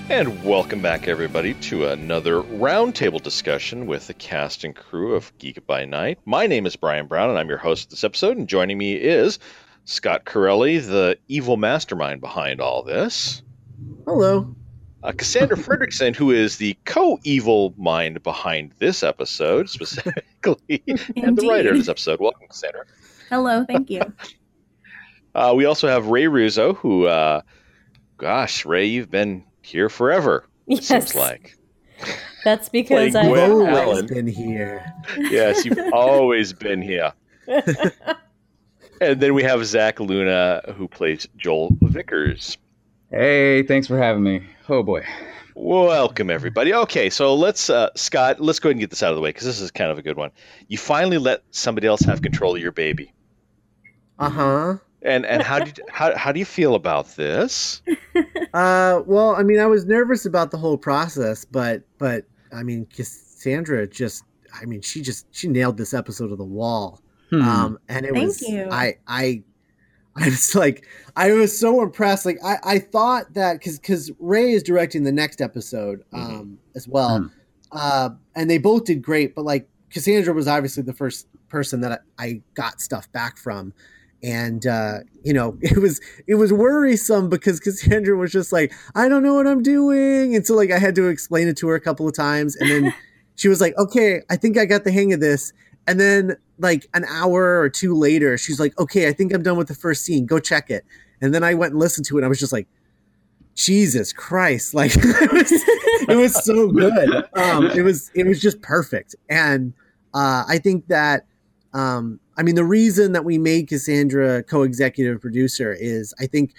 And welcome back, everybody, to another roundtable discussion with the cast and crew of Geek It by Night. My name is Brian Brown, and I'm your host of this episode. And joining me is Scott Corelli, the evil mastermind behind all this. Hello. Cassandra Fredrickson, who is the co-evil mind behind this episode, specifically, and the writer of this episode. Welcome, Cassandra. Hello, thank you. We also have Ray Russo, who, Ray, you've been here forever, it seems like. That's because I've always been here. Yes, you've always been here. And then we have Zach Luna, who plays Joel Vickers. Hey, thanks for having me. Oh, boy. Welcome, everybody. Okay, so let's, Scott, let's go ahead and get this out of the way, because this is kind of a good one. You finally let somebody else have control of your baby. Uh-huh. And how do you feel about this? Well, I mean, I was nervous about the whole process, but I mean, Cassandra she nailed this episode to the wall. And it Thank you. I was like, I was so impressed. Like, I thought that because Ray is directing the next episode as well. And they both did great, but like Cassandra was obviously the first person that I got stuff back from. And, it was worrisome because Cassandra was just like, I don't know what I'm doing. And so like, I had to explain it to her a couple of times. And then she was like, okay, I think I got the hang of this. And then like an hour or two later, she's like, okay, I think I'm done with the first scene. Go check it. And then I went and listened to it. And I was just like, Jesus Christ. Like it was so good. It was just perfect. And, I think that, the reason that we made Cassandra co-executive producer is I think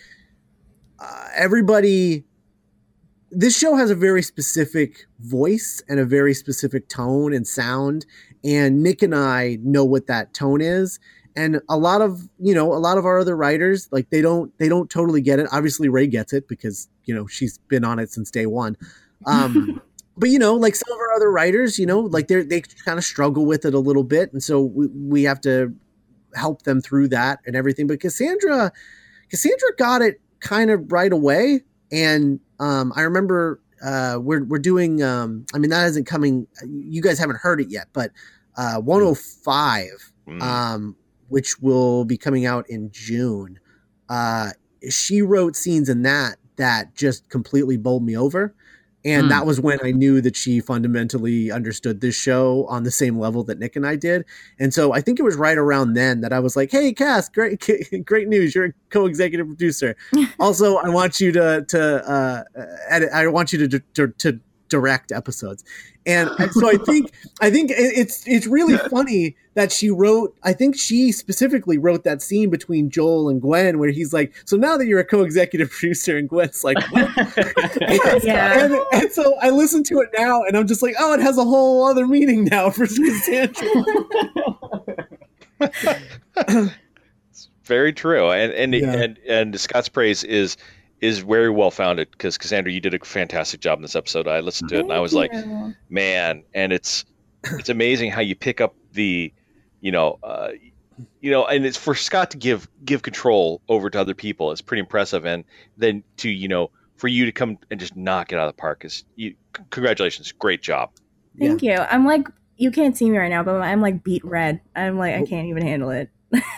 this show has a very specific voice and a very specific tone and sound. And Nick and I know what that tone is. And a lot of our other writers, like they don't totally get it. Obviously Ray gets it because, she's been on it since day one. But, like some of our other writers, like they kind of struggle with it a little bit. And so we have to help them through that and everything. But Cassandra got it kind of right away. And I remember we're doing, that isn't coming. You guys haven't heard it yet, but 105, which will be coming out in June. She wrote scenes in that just completely bowled me over. And that was when I knew that she fundamentally understood this show on the same level that Nick and I did. And so I think it was right around then that I was like, hey, Cass, great news. You're a co-executive producer. Also, I want you to edit. I want you to direct episodes. And so I think it's really funny that she specifically wrote that scene between Joel and Gwen where he's like, so now that you're a co-executive producer, and Gwen's like, what? Yeah. And so I listen to it now and I'm just like, oh, it has a whole other meaning now for Cassandra. It's very true. And Scott's praise is very well founded because Cassandra, you did a fantastic job in this episode. I listened to it and I was like, man, and it's amazing how you pick up the, and it's for Scott to give control over to other people. It's pretty impressive. And then to, for you to come and just knock it out of the park congratulations. Great job. Thank you. I'm like, you can't see me right now, but I'm like beet red. I'm like, I can't even handle it.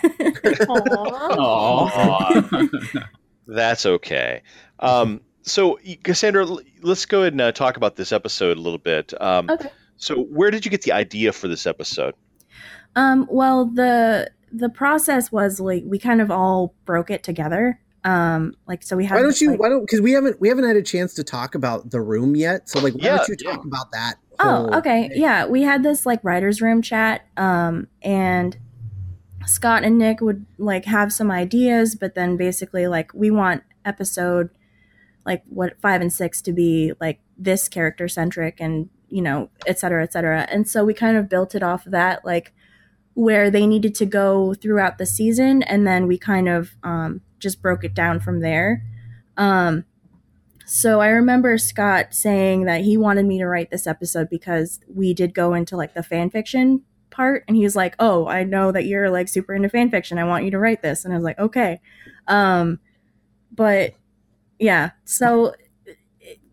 Aww. That's okay. So, Cassandra, let's go ahead and talk about this episode a little bit. Okay. So, where did you get the idea for this episode? Well, the process was like we kind of all broke it together. So we have. Because we haven't had a chance to talk about the room yet. So, like, why don't you talk about that? Okay. Yeah, we had this like writers' room chat. And Scott and Nick would like have some ideas, but then basically like we want episode like 5 and 6 to be like this character centric and et cetera, et cetera. And so we kind of built it off of that, like where they needed to go throughout the season. And then we kind of just broke it down from there. So I remember Scott saying that he wanted me to write this episode because we did go into like the fan fiction part, and he was like, oh, I know that you're like super into fan fiction, I want you to write this. And I was like, okay. But yeah, so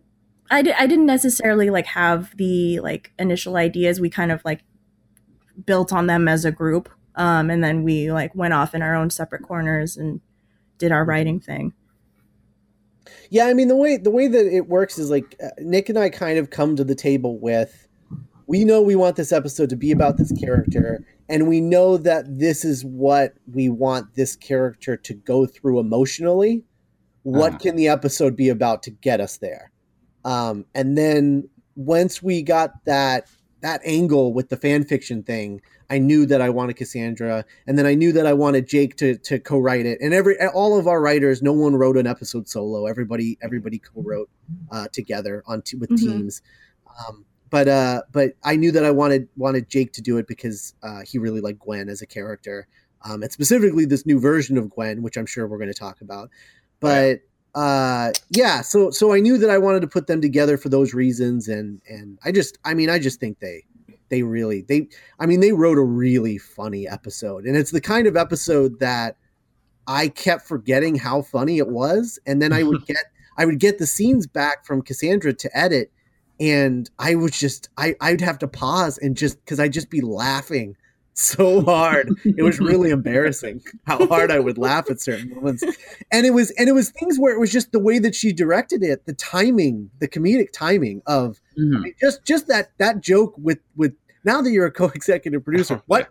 I didn't necessarily like have the like initial ideas. We kind of like built on them as a group, and then we like went off in our own separate corners and did our writing thing. Yeah, I mean the way that it works is like Nick and I kind of come to the table with, we know we want this episode to be about this character, and we know that this is what we want this character to go through emotionally. What can the episode be about to get us there? And then once we got that angle with the fan fiction thing, I knew that I wanted Cassandra, and then I knew that I wanted Jake to co-write it. And all of our writers, no one wrote an episode solo. Everybody co-wrote together with teams. But I knew that I wanted Jake to do it because he really liked Gwen as a character, and specifically this new version of Gwen, which I'm sure we're going to talk about. But yeah, so I knew that I wanted to put them together for those reasons, and I just think they wrote a really funny episode, and it's the kind of episode that I kept forgetting how funny it was, and then I would get the scenes back from Cassandra to edit, and I would I'd have to pause and because I'd just be laughing so hard. It was really embarrassing how hard I would laugh at certain moments. And it was things where it was just the way that she directed it, the timing, the comedic timing of I mean, just that joke with now that you're a co-executive producer, what?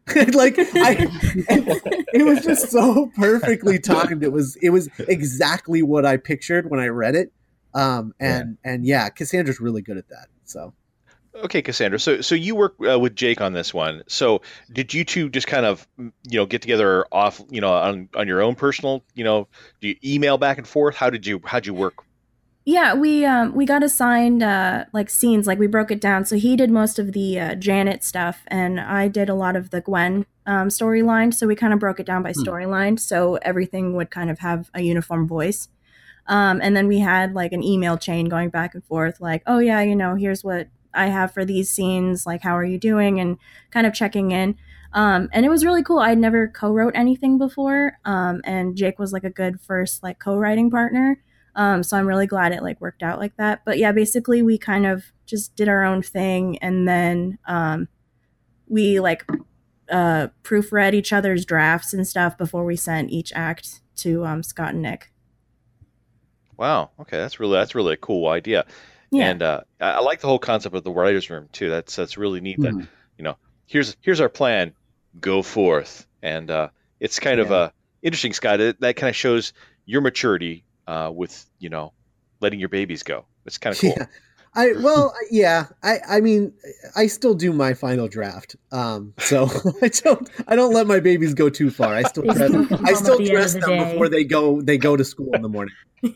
It was just so perfectly timed. It was exactly what I pictured when I read it. And Cassandra's really good at that. So. Okay, Cassandra. So you work with Jake on this one. So did you two just kind of, get together off, on your own personal, do you email back and forth? How'd you work? Yeah, we got assigned like scenes, like we broke it down. So he did most of the Janet stuff, and I did a lot of the Gwen storyline. So we kind of broke it down by storyline, so everything would kind of have a uniform voice. And then we had like an email chain going back and forth, like, oh yeah, here's what I have for these scenes, like how are you doing, and kind of checking in. And it was really cool. I'd never co-wrote anything before, and Jake was like a good first like co-writing partner. So I'm really glad it like worked out like that. But yeah, basically we kind of just did our own thing, and then we like proofread each other's drafts and stuff before we sent each act to Scott and Nick. Wow. Okay, that's really a cool idea. Yeah. And I like the whole concept of the writer's room too. That's really neat. That here's our plan, go forth, and it's kind of interesting, Scott. That kind of shows your maturity with letting your babies go. It's kind of cool. Yeah. I mean, I still do my final draft. So I don't let my babies go too far. I still dress them before they go to school in the morning.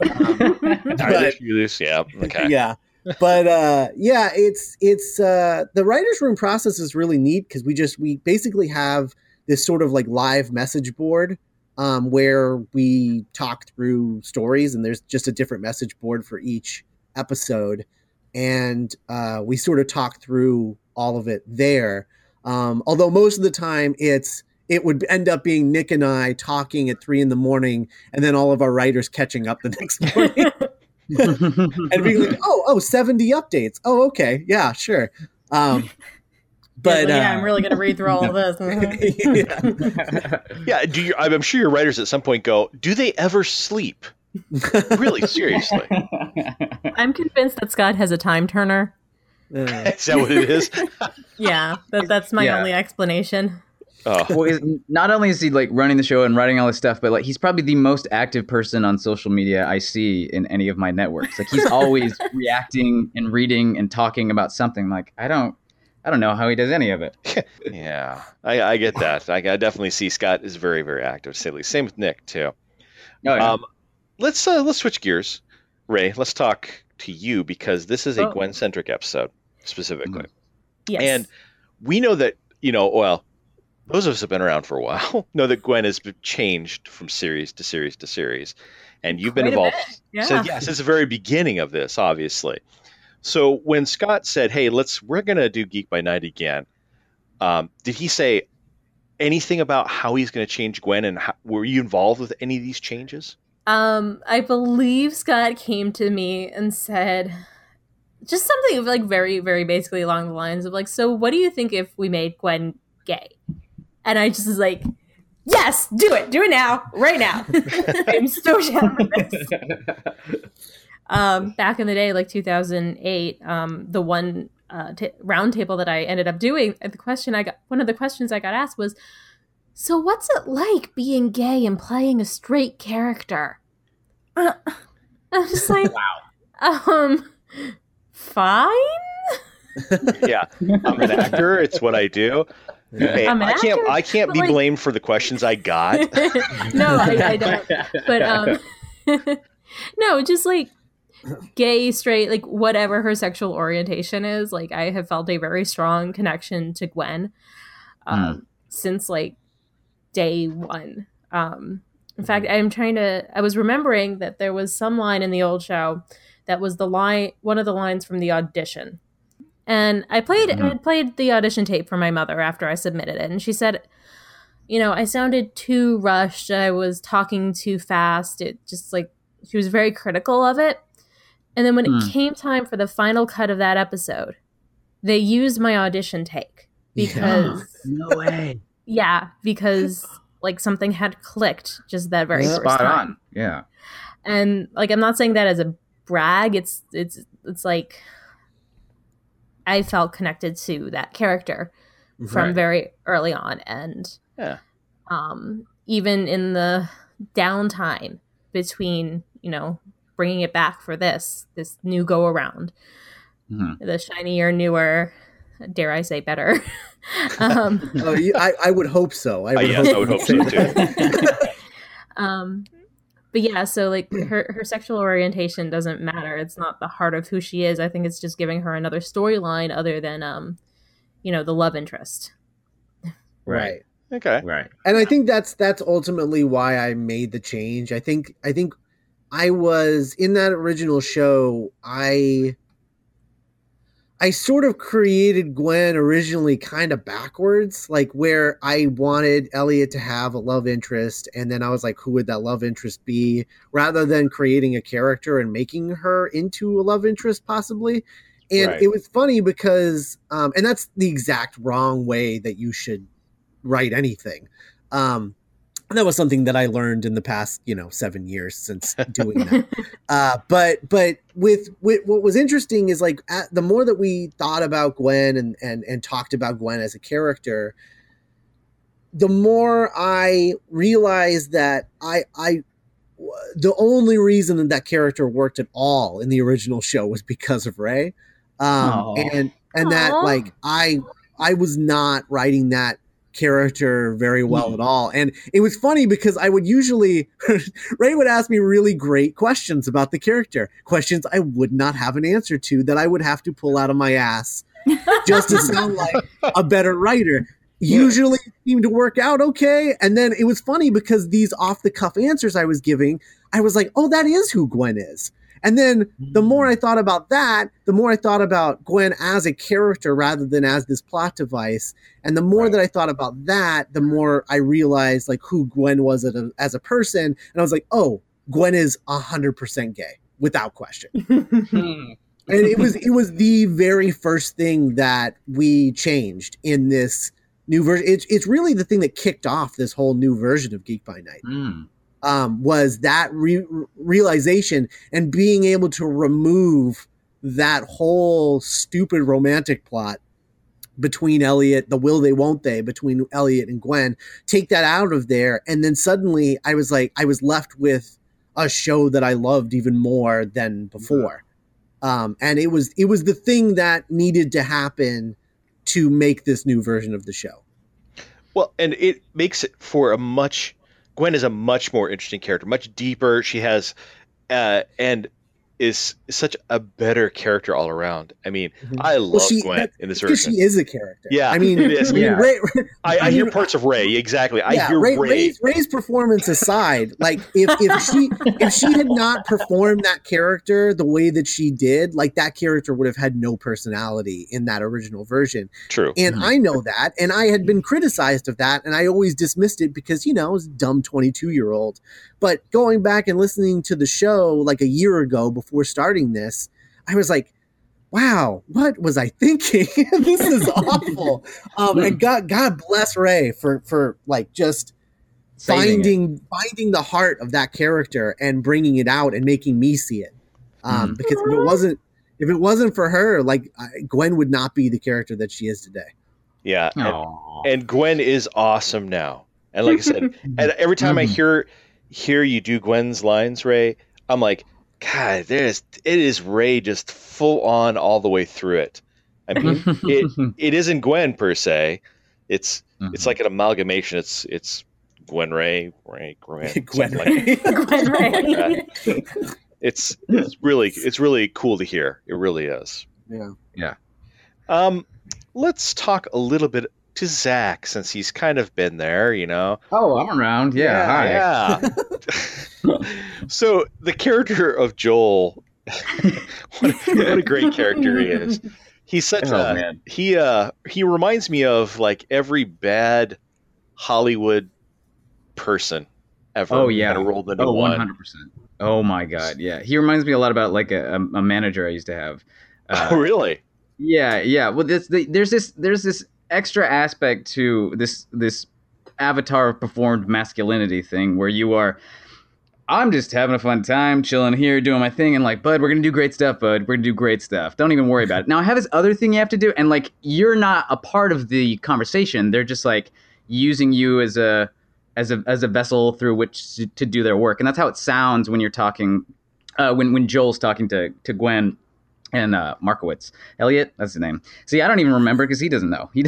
Yeah. But it's the writer's room process is really neat because we basically have this sort of like live message board where we talk through stories, and there's just a different message board for each episode, and we sort of talk through all of it there. Although most of the time it would end up being Nick and I talking at 3 a.m, and then all of our writers catching up the next morning. And being like, 70 updates. Oh, okay. Yeah, sure. But I'm really going to read through all of this. Yeah. I'm sure your writers at some point go, do they ever sleep? Really, seriously. I'm convinced that Scott has a time turner. Is that what it is? Yeah, that's my only explanation. Oh. Well, not only is he like running the show and writing all this stuff, but like he's probably the most active person on social media I see in any of my networks. Like he's always reacting and reading and talking about something. Like I don't know how he does any of it. Yeah, I get that. I definitely see Scott is very, very active. Same with Nick too. Oh, yeah. Let's switch gears, Ray. Let's talk to you because this is a Gwen-centric episode specifically. Yes. And we know that those of us have been around for a while know that Gwen has changed from series to series to series, and you've been involved since the very beginning of this, obviously. So when Scott said, "Hey, we're gonna do Geek by Night again," did he say anything about how he's going to change Gwen, and were you involved with any of these changes? I believe Scott came to me and said, just something like very, very basically along the lines of like, so what do you think if we made Gwen gay? And I just was like, yes, do it now, right now. I'm so down for this. Back in the day, like 2008, the one round table that I ended up doing, one of the questions I got asked was, so what's it like being gay and playing a straight character? I was just like, wow. Fine. Yeah, I'm an actor. It's what I do. Hey, I can't be blamed for the questions I got. No, I don't. But no, just like gay, straight, like whatever her sexual orientation is. Like I have felt a very strong connection to Gwen since like day one. In fact, I was remembering that there was some line in the old show that was one of the lines from the audition. And I had played the audition tape for my mother after I submitted it. And she said, I sounded too rushed. I was talking too fast. It just like, she was very critical of it. And then when it came time for the final cut of that episode, they used my audition take because no way. Yeah, because like something had clicked just that very first Spot time. on. Yeah. And like, I'm not saying that as a brag. It's like I felt connected to that character from very early on, and even in the downtime between bringing it back for this new go around, the shinier, newer, dare I say, better. I would hope so. I would hope so too. But yeah, so like her sexual orientation doesn't matter. It's not the heart of who she is. I think it's just giving her another storyline other than the love interest. Right. Okay. Right. And I think that's ultimately why I made the change. I think I was in that original show. I sort of created Gwen originally kind of backwards, like where I wanted Elliot to have a love interest. And then I was like, who would that love interest be? Rather than creating a character and making her into a love interest possibly. And it was funny because, and that's the exact wrong way that you should write anything. That was something that I learned in the past, 7 years since doing that. But with what was interesting is like the more that we thought about Gwen and talked about Gwen as a character, the more I realized that the only reason that character worked at all in the original show was because of Ray, and that like I was not writing that character very well at all. And it was funny because I would usually Ray would ask me really great questions about the character, questions I would not have an answer to, that I would have to pull out of my ass just to sound like a better writer. Usually it seemed to work out okay. And then it was funny because these off the cuff answers I was giving, I was like, oh, that is who Gwen is. And then the more I thought about that, the more I thought about Gwen as a character rather than as this plot device. And the more that I thought about that, the more I realized like who Gwen was as a person. And I was like, oh, Gwen is 100% gay without question. And it was the very first thing that we changed in this new version. It's really the thing that kicked off this whole new version of Geek by Night. Was that realization and being able to remove that whole stupid romantic plot between Elliot, the will they won't they, between Elliot and Gwen, take that out of there. And then suddenly I was left with a show that I loved even more than before. And it was the thing that needed to happen to make this new version of the show. Well, and it makes it for Gwen is a much more interesting character, much deeper. She has, and is such a better character all around. I mean, I love Gwen in this version. She is a character. Yeah, I mean, Ray, I hear parts of Ray. Exactly, I hear Ray. Ray's performance aside, like if she had not performed that character the way that she did, like that character would have had no personality in that original version. True, and I know that, and I had been criticized of that, and I always dismissed it because I was a dumb 22-year-old. But going back and listening to the show like a year ago before starting this, I was like, wow, what was I thinking? This is awful. And God bless Ray for like just finding the heart of that character and bringing it out and making me see it. Because if it wasn't for her, like Gwen would not be the character that she is today. Yeah, and Gwen is awesome now. And like I said, and every time I hear you do Gwen's lines, Ray, I'm like, God, it is Ray just full on all the way through it. I mean, it isn't Gwen per se. It's like an amalgamation. It's Gwen Ray, Gwen Ray. Gwen Ray. Gwen Ray. It's really cool to hear. It really is. Yeah. Let's talk a little bit to Zach, since he's kind of been there, you know. Oh, I'm around. Yeah. Hi. Yeah. So the character Joel, what a great character he is. He's such man. He reminds me of like every bad Hollywood person ever. Oh yeah, kind of rolled into one. 100%. Oh my God, yeah. He reminds me a lot about like a manager I used to have. Oh really? Yeah. Well, there's this extra aspect to this avatar of performed masculinity thing where you are. I'm just having a fun time, chilling here, doing my thing, and like, bud, we're gonna do great stuff, bud. We're gonna do great stuff. Don't even worry about it. Now I have this other thing you have to do, and like, you're not a part of the conversation. They're just like using you as a vessel through which to do their work, and that's how it sounds when you're talking, when Joel's talking to Gwen and Markowitz. Elliot, that's his name. See, I don't even remember because he doesn't know.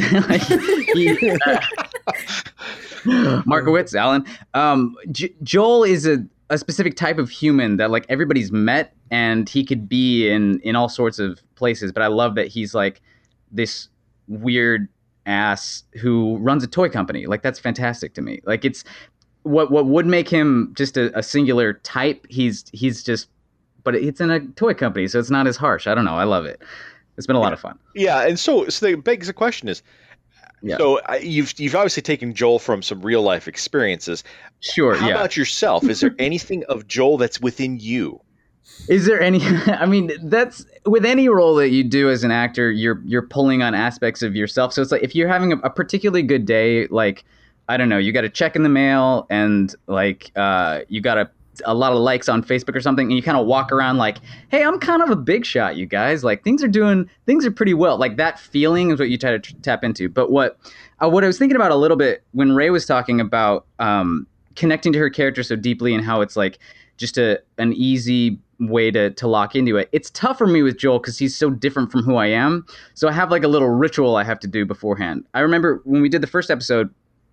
Markowitz, Alan. Joel is a specific type of human that like everybody's met, and he could be in all sorts of places. But I love that he's like this weird ass who runs a toy company. Like that's fantastic to me. Like it's what would make him just a singular type. He's just, but it's in a toy company, so it's not as harsh. I don't know. I love it. It's been a lot of fun. Yeah, and so the begs the question is. Yeah. So you've obviously taken Joel from some real life experiences. Sure. How about yourself? Is there anything of Joel that's within you? Is there any? I mean, that's with any role that you do as an actor, you're pulling on aspects of yourself. So it's like if you're having a particularly good day, like I don't know, you got a check in the mail, and like you got a lot of likes on Facebook or something, and you kind of walk around like, hey, I'm kind of a big shot, you guys. Like things are pretty well. Like that feeling is what you try to tap into. But what I was thinking about a little bit when Ray was talking about connecting to her character so deeply and how it's like just an easy way to lock into it. It's tough for me with Joel because he's so different from who I am. So I have like a little ritual I have to do beforehand. I remember when we did the first episode,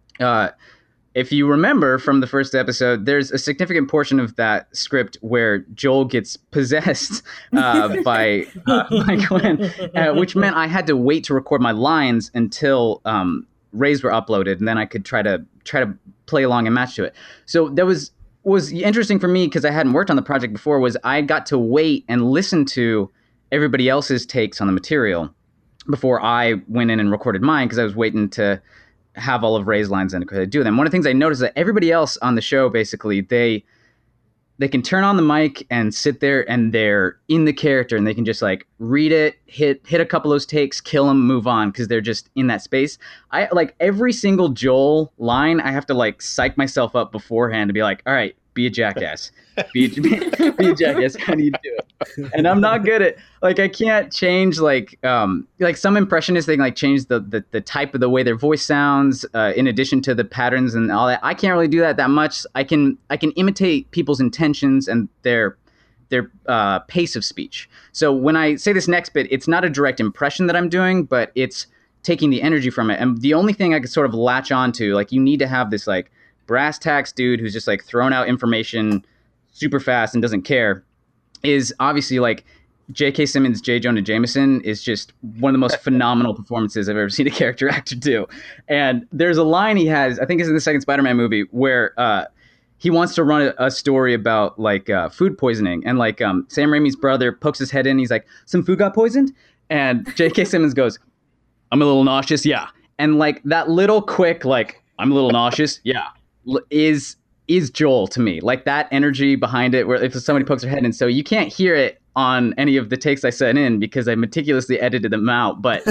if you remember from the first episode, there's a significant portion of that script where Joel gets possessed by Gwen, which meant I had to wait to record my lines until Ray's were uploaded, and then I could try to play along and match to it. So that was interesting for me because I hadn't worked on the project before. Was I got to wait and listen to everybody else's takes on the material before I went in and recorded mine because I was waiting to have all of Ray's lines in because I do them. One of the things I noticed is that everybody else on the show, basically, they can turn on the mic and sit there and they're in the character and they can just like read it, hit a couple of those takes, kill them, move on because they're just in that space. I like every single Joel line, I have to like psych myself up beforehand to be like, all right, be a jackass. Be a jackass. How do you do it? And I'm not good at like I can't change like some impressionists they can like change the type of the way their voice sounds in addition to the patterns and all that. I can't really do that much. I can imitate people's intentions and their pace of speech. So when I say this next bit, it's not a direct impression that I'm doing, but it's taking the energy from it. And the only thing I could sort of latch onto, like you need to have this like brass tacks dude who's just like throwing out information super fast and doesn't care, is obviously like J.K. Simmons' J. Jonah Jameson is just one of the most phenomenal performances I've ever seen a character actor do. And there's a line he has, I think it's in the second Spider-Man movie, where he wants to run a story about like food poisoning. And like Sam Raimi's brother pokes his head in. He's like, some food got poisoned? And J.K. Simmons goes, I'm a little nauseous. Yeah. And like that little quick, like, I'm a little nauseous. Yeah. Is Joel to me, like that energy behind it where if somebody pokes their head in, so you can't hear it on any of the takes I sent in because I meticulously edited them out. But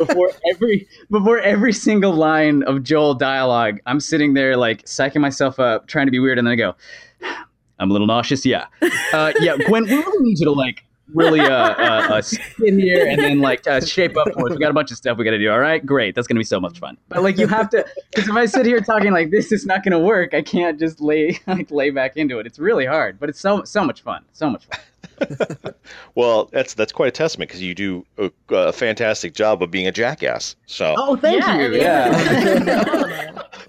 before every single line of Joel dialogue, I'm sitting there like psyching myself up, trying to be weird, and then I go, "I'm a little nauseous." Yeah, Gwen, we really need you to like really sit in here and then like shape up for us. We got a bunch of stuff we got to do. All right, great. That's gonna be so much fun. But like you have to, because if I sit here talking like this, it's not gonna work. I can't just lay back into it. It's really hard, but it's so much fun. So much fun. Well, that's quite a testament because you do a fantastic job of being a jackass. So thank you. Yeah.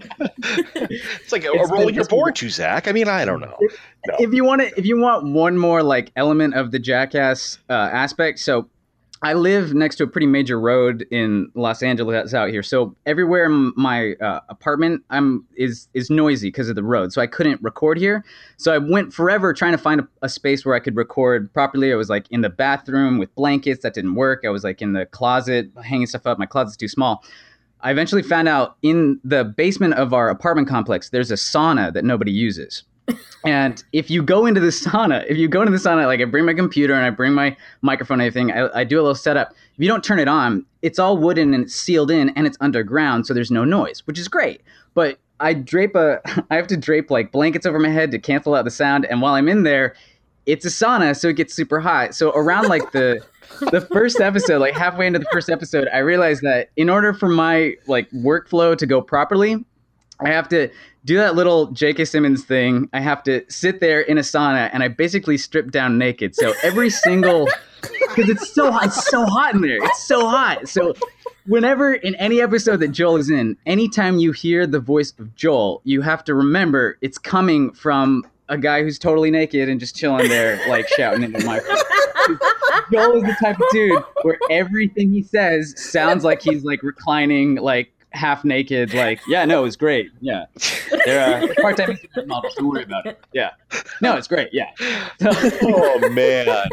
It's like a role you're born to, Zach. I mean, I don't know. No. If you want one more like element of the jackass aspect, so I live next to a pretty major road in Los Angeles out here. So everywhere in my apartment is noisy because of the road. So I couldn't record here. So I went forever trying to find a space where I could record properly. I was like in the bathroom with blankets. That didn't work. I was like in the closet hanging stuff up. My closet's too small. I eventually found out in the basement of our apartment complex, there's a sauna that nobody uses. And if you go into the sauna, like I bring my computer and I bring my microphone and everything, I do a little setup. If you don't turn it on, it's all wooden and it's sealed in and it's underground, so there's no noise, which is great. But I have to drape like blankets over my head to cancel out the sound. And while I'm in there, it's a sauna, so it gets super hot. So around like the first episode, like halfway into the first episode, I realized that in order for my like workflow to go properly, I have to do that little J.K. Simmons thing. I have to sit there in a sauna and I basically strip down naked. So every single, because it's so hot in there. It's so hot. So whenever in any episode that Joel is in, anytime you hear the voice of Joel, you have to remember it's coming from a guy who's totally naked and just chilling there, like shouting into the microphone. Joel is the type of dude where everything he says sounds like he's like reclining, like half naked, like, yeah, no, it's great. Yeah. They're part-time Instagram models. Don't worry about it. Yeah. No, it's great. Yeah. Oh, man.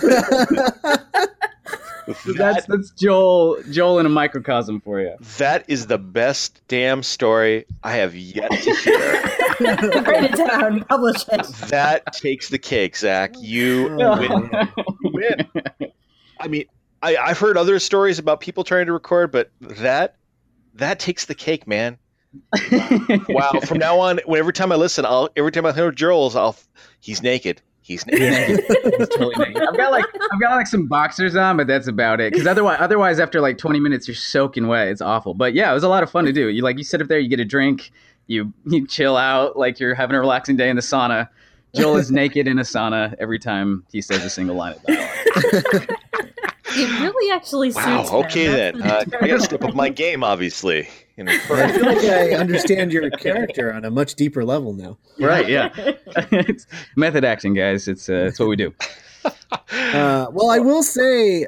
That's Joel in a microcosm for you. That is the best damn story I have yet to hear. Write it down, publish it. That takes the cake, Zach. You win. I mean, I've heard other stories about people trying to record, but that takes the cake, man. Wow. From now on, every time I listen, every time I hear Joel's, he's naked. He's naked. He's totally naked. I've got like some boxers on, but that's about it. Because otherwise, after like 20 minutes, you're soaking wet. It's awful. But yeah, it was a lot of fun to do. You sit up there, you get a drink, you chill out, like you're having a relaxing day in the sauna. Joel is naked in a sauna every time he says a single line of dialogue. It really actually suits him. Okay then. I gotta step up my game, obviously. I feel like I understand your character on a much deeper level now. Right? Yeah. It's method acting, guys. It's what we do. Well, I will say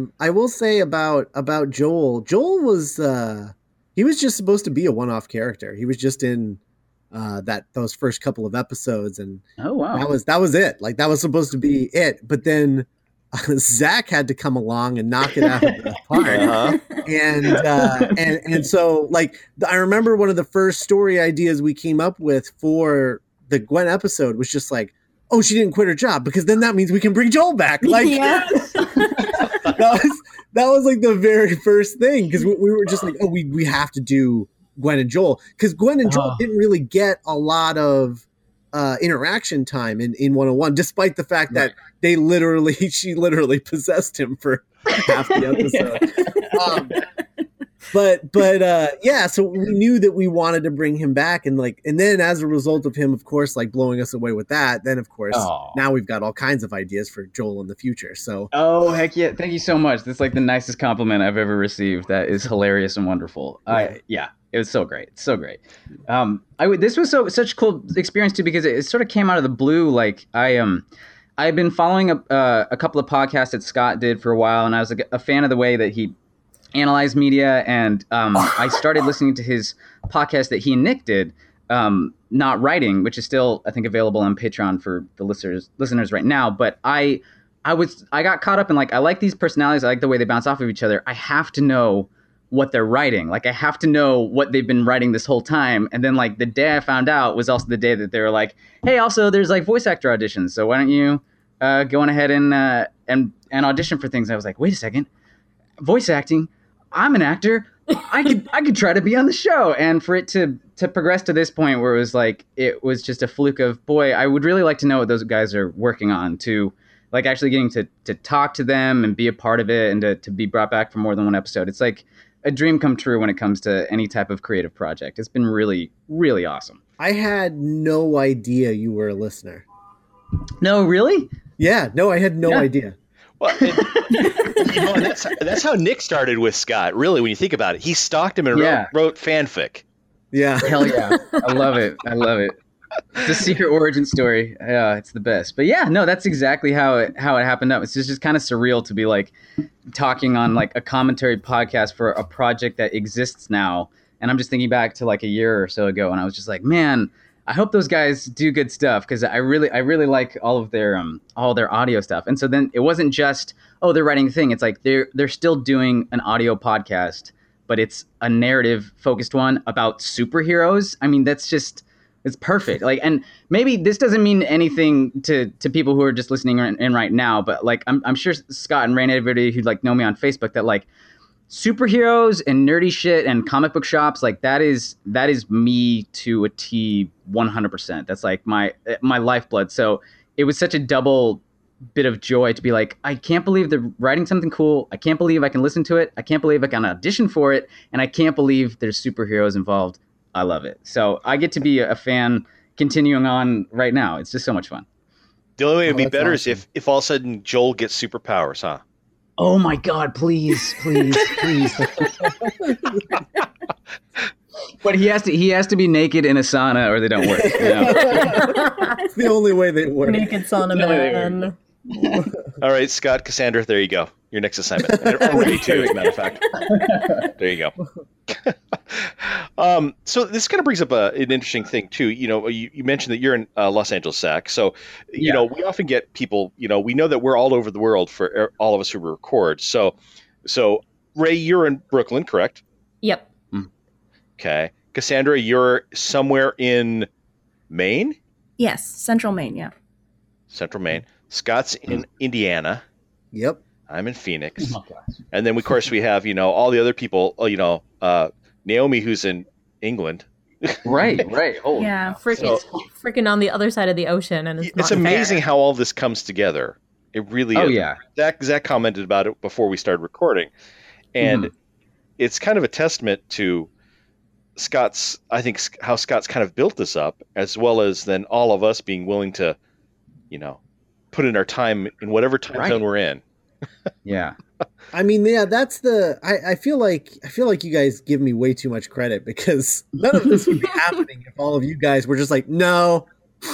about Joel. Joel was he was just supposed to be a one-off character. He was just in those first couple of episodes, and oh wow, that was it. Like that was supposed to be it, but then Zach had to come along and knock it out of the park. And so like I remember one of the first story ideas we came up with for the Gwen episode was just like, oh, she didn't quit her job because then that means we can bring Joel back. Like that was like the very first thing, because we were just like, oh, we have to do Gwen and Joel, because Gwen and Joel didn't really get a lot of interaction time in 101, despite the fact that she literally possessed him for half the episode. But so we knew that we wanted to bring him back, and then as a result of him, of course, like blowing us away with that, then of course now we've got all kinds of ideas for Joel in the future. So heck yeah, thank you so much. That's like the nicest compliment I've ever received. That is hilarious and wonderful. It was so great. It's so great. This was such a cool experience too, because it sort of came out of the blue. Like I've been following a couple of podcasts that Scott did for a while, and I was a fan of the way that he analyzed media. And I started listening to his podcast that he and Nick did, Not Writing, which is still, I think, available on Patreon for the listeners right now. But I got caught up in I like these personalities. I like the way they bounce off of each other. I have to know what they're writing. Like I have to know what they've been writing this whole time. And then the day I found out was also the day that they were like, hey, also there's voice actor auditions. So why don't you go on ahead and audition for things. I was like, wait a second, voice acting. I'm an actor. I could try to be on the show. And for it to progress to this point where it was just a fluke of, boy, I would really like to know what those guys are working on, to like actually getting to talk to them and be a part of it, and to be brought back for more than one episode. It's like a dream come true when it comes to any type of creative project. It's been really, really awesome. I had no idea you were a listener. No, really? Yeah, no, I had no idea. Well, and that's how Nick started with Scott. Really, when you think about it, he stalked him and wrote fanfic. Yeah, hell yeah, I love it. It's a secret origin story. Yeah, it's the best. But yeah, no, that's exactly how it happened up. It's just kind of surreal to be like talking on like a commentary podcast for a project that exists now. And I'm just thinking back to like a year or so ago, and I was just like, man, I hope those guys do good stuff, because I really like all of their audio stuff. And so then it wasn't just, oh, they're writing a thing. It's like they're still doing an audio podcast, but it's a narrative focused one about superheroes. I mean, it's perfect. Like, and maybe this doesn't mean anything to people who are just listening in right now, but like I'm sure Scott and Ray and everybody who like know me on Facebook, that like superheroes and nerdy shit and comic book shops, like that is me to a T 100%. That's like my lifeblood. So it was such a double bit of joy to be like, I can't believe they're writing something cool. I can't believe I can listen to it. I can't believe I can audition for it. And I can't believe there's superheroes involved. I love it. So I get to be a fan continuing on right now. It's just so much fun. The only way it would be better is if all of a sudden Joel gets superpowers, huh? Oh my God, please. But he has to be naked in a sauna or they don't work. You know? It's the only way they work. Naked sauna man. All right, Scott, Cassandra, there you go. Your next assignment. Or Ray too, as a matter of fact. There you go. So this kind of brings up an interesting thing too. You know, you mentioned that you're in Los Angeles, Zach. So, you know, we often get people, you know, we know that we're all over the world for all of us who record. So Ray, you're in Brooklyn, correct? Yep. Okay. Cassandra, you're somewhere in Maine? Yes, Central Maine, yeah. Central Maine. Scott's in Indiana. Yep. I'm in Phoenix. Oh, and then, of course, we have, you know, all the other people, you know, Naomi, who's in England. Right. Holy yeah, freaking on the other side of the ocean. And it's amazing how all this comes together. It really is. Oh, yeah. Zach commented about it before we started recording. And it's kind of a testament to Scott's, I think, how Scott's kind of built this up, as well as then all of us being willing to, you know, put in our time in whatever time zone we're in. Yeah. I mean, yeah, that's I feel like you guys give me way too much credit, because none of this would be happening if all of you guys were just like, no.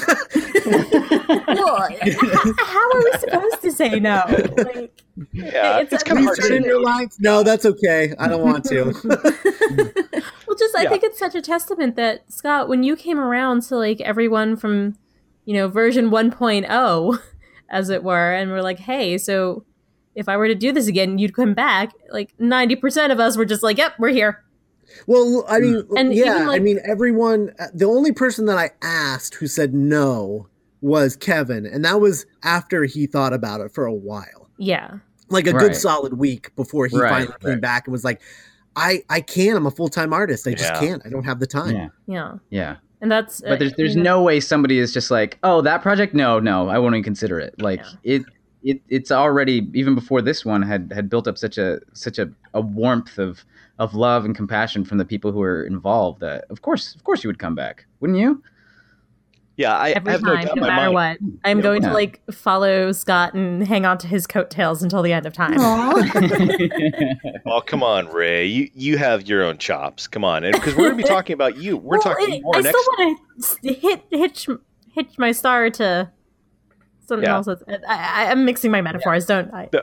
Well, how are we supposed to say no? Like, yeah, it's kind of hard to in your lines. No, that's okay. I don't want to. Well, I think it's such a testament that, Scott, when you came around to like everyone from, you know, version 1.0, as it were, and we're like, hey, so if I were to do this again, you'd come back. Like 90% of us were just like, yep, we're here. Well, I mean, and yeah, I mean, everyone, the only person that I asked who said no was Kevin. And that was after he thought about it for a while. Yeah. Like a good solid week before he finally came back and was like, I can't, I'm a full-time artist. I just can't. I don't have the time. Yeah. And that's, but there's no way somebody is just like, oh, that project? No, I won't even consider it. Like it's already, even before this one had built up such a warmth of love and compassion from the people who are involved that of course you would come back, wouldn't you? Yeah, every time, no matter what, I'm going to like follow Scott and hang on to his coattails until the end of time. Oh, come on, Ray, you have your own chops. Come on, because we're going to be talking about you. We're talking more next. I still want to hitch my star to something else. I'm mixing my metaphors, don't I?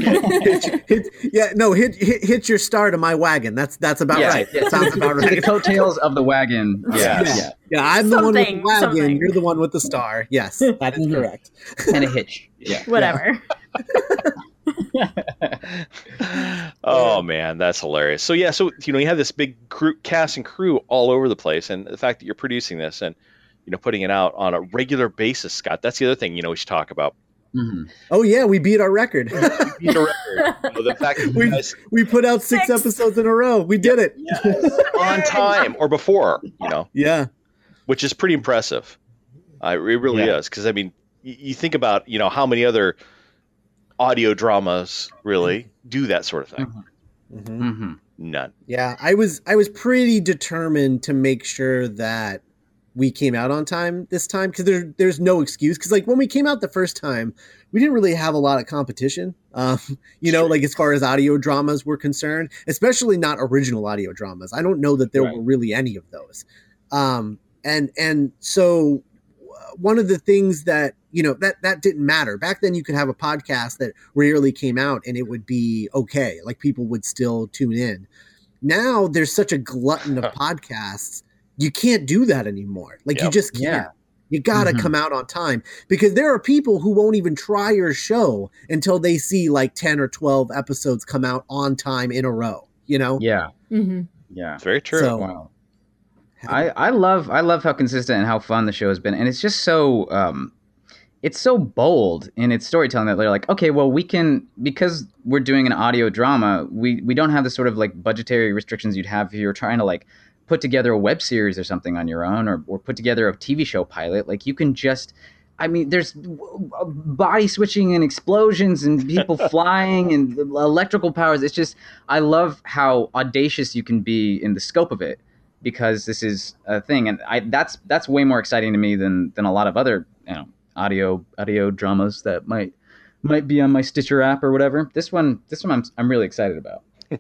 Hit your star to my wagon. That's about right. That sounds about right. The coattails of the wagon. Yeah. I'm the one with the wagon. You're the one with the star. Yes, that is correct. And a hitch. Yeah. Whatever. Oh man, that's hilarious. So you know, you have this big cast and crew all over the place, and the fact that you're producing this and, you know, putting it out on a regular basis, Scott, that's the other thing, you know, we should talk about. Oh yeah, we beat our record. We beat our record. The fact that we put out 6 episodes in a row. We did it. Yes. On time or before, Yeah. Which is pretty impressive. It really is. Because, I mean, you think about, how many other audio dramas really do that sort of thing. None. Yeah, I was pretty determined to make sure that we came out on time this time, because there's no excuse. Because like when we came out the first time, we didn't really have a lot of competition. Like as far as audio dramas were concerned, especially not original audio dramas. I don't know that there were really any of those. And so one of the things that that didn't matter back then. You could have a podcast that rarely came out and it would be okay. Like people would still tune in. Now there's such a glutton of podcasts. You can't do that anymore. Like you just can't. Yeah. You got to come out on time, because there are people who won't even try your show until they see like 10 or 12 episodes come out on time in a row, Yeah. Yeah. It's very true. So, wow. I love how consistent and how fun the show has been. And it's just so it's so bold in its storytelling that they're like, okay, well, we can, because we're doing an audio drama, we don't have the sort of like budgetary restrictions you'd have if you were trying to like put together a web series or something on your own, or put together a TV show pilot. Like you can just, I mean, there's body switching and explosions and people flying and electrical powers. It's just, I love how audacious you can be in the scope of it, because this is a thing. And that's way more exciting to me than a lot of other, audio dramas that might be on my Stitcher app or whatever. This one I'm really excited about.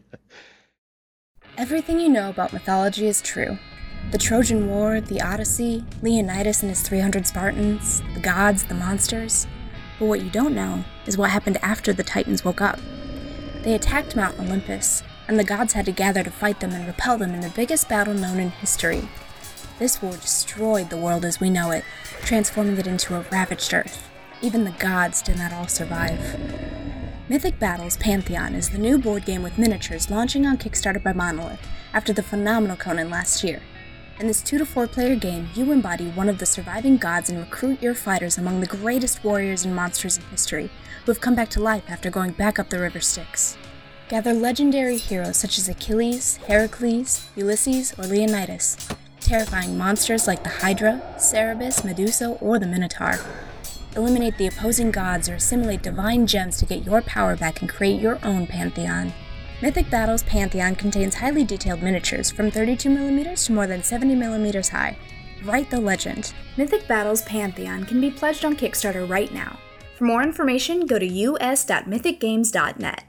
Everything you know about mythology is true. The Trojan War, the Odyssey, Leonidas and his 300 Spartans, the gods, the monsters. But what you don't know is what happened after the Titans woke up. They attacked Mount Olympus, and the gods had to gather to fight them and repel them in the biggest battle known in history. This war destroyed the world as we know it, transforming it into a ravaged earth. Even the gods did not all survive. Mythic Battles Pantheon is the new board game with miniatures launching on Kickstarter by Monolith after the phenomenal Conan last year. In this 2 to 4 player game, you embody one of the surviving gods and recruit your fighters among the greatest warriors and monsters in history who have come back to life after going back up the river Styx. Gather legendary heroes such as Achilles, Heracles, Ulysses, or Leonidas, terrifying monsters like the Hydra, Cerberus, Medusa, or the Minotaur. Eliminate the opposing gods or assimilate divine gems to get your power back and create your own pantheon. Mythic Battles Pantheon contains highly detailed miniatures from 32mm to more than 70mm high. Write the legend. Mythic Battles Pantheon can be pledged on Kickstarter right now. For more information, go to us.mythicgames.net.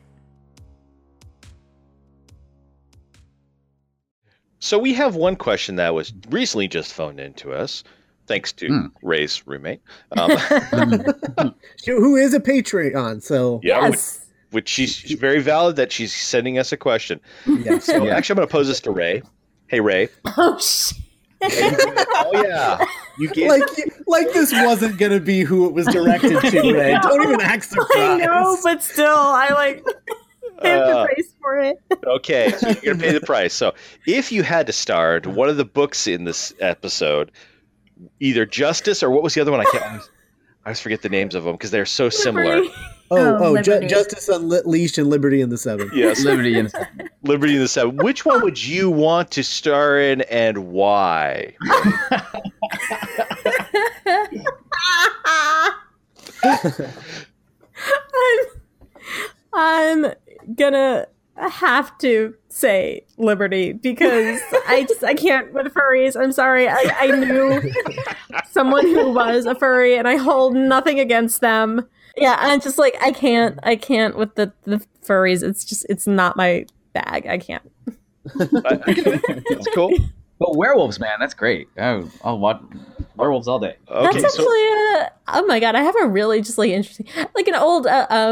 So we have one question that was recently just phoned in to us, thanks to Ray's roommate. Who is a Patreon, so... Yeah, yes. Which she's very valid that she's sending us a question. Yeah, so actually I'm going to pose this to Ray. Hey, Ray. Oh, shit. Oh, yeah. You gave like this wasn't going to be who it was directed to, Ray. Don't even act surprised. I know, but still, I pay the price for it. Okay, so you're going to pay the price. So if you had to star one of the books in this episode, either Justice or what was the other one? I always forget the names of them because they're so similar. Justice Unleashed and Liberty in the Seven. Yes, Liberty in the Seven. Which one would you want to star in and why? I'm gonna have to say Liberty because I can't with furries. I'm sorry. I knew someone who was a furry and I hold nothing against them. Yeah, I'm just I can't with the furries. It's not my bag. I can't. That's cool. But werewolves, man, that's great. I'll watch werewolves all day. Okay, that's actually oh my god, I have a really just interesting an old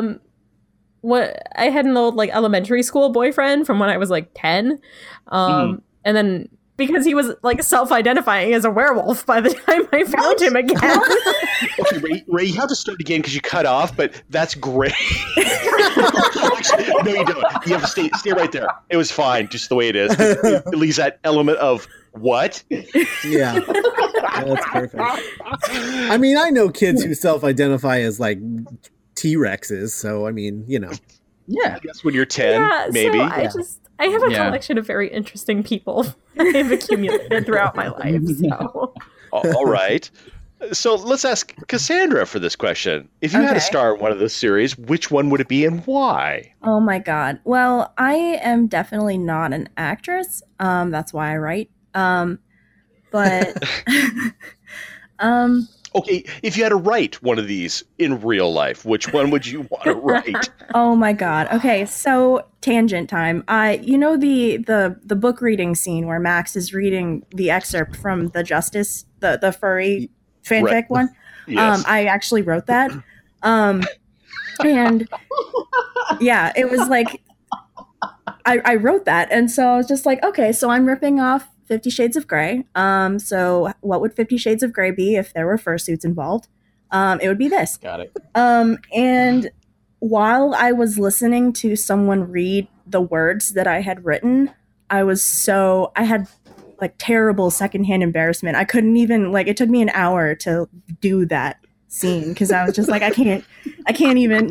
I had an old elementary school boyfriend from when I was 10. And then because he was self-identifying as a werewolf by the time I found him again. Okay, Ray, you have to start again because you cut off, but that's great. Actually, no, you don't. You have to stay right there. It was fine, just the way it is. It leaves that element of what? Yeah, that's perfect. I mean, I know kids who self-identify as T-Rexes. So I mean, you know. Yeah. I guess when you're 10, maybe. So I have a collection of very interesting people I've accumulated throughout my life. So. All right. So let's ask Cassandra for this question. If you had to star in one of those series, which one would it be and why? Oh my God. Well, I am definitely not an actress. That's why I write. But okay, if you had to write one of these in real life, which one would you want to write? Oh my God. Okay, so tangent time. You know the book reading scene where Max is reading the excerpt from the Justice, the furry fanfic one? Yes. I actually wrote that. And yeah, it was like I wrote that, and so I was just like, okay, so I'm ripping off 50 Shades of Grey. So what would 50 Shades of Grey be if there were fursuits involved? It would be this. Got it. And while I was listening to someone read the words that I had written, I had like terrible secondhand embarrassment. I couldn't even, it took me an hour to do that scene because I was just like, I can't even,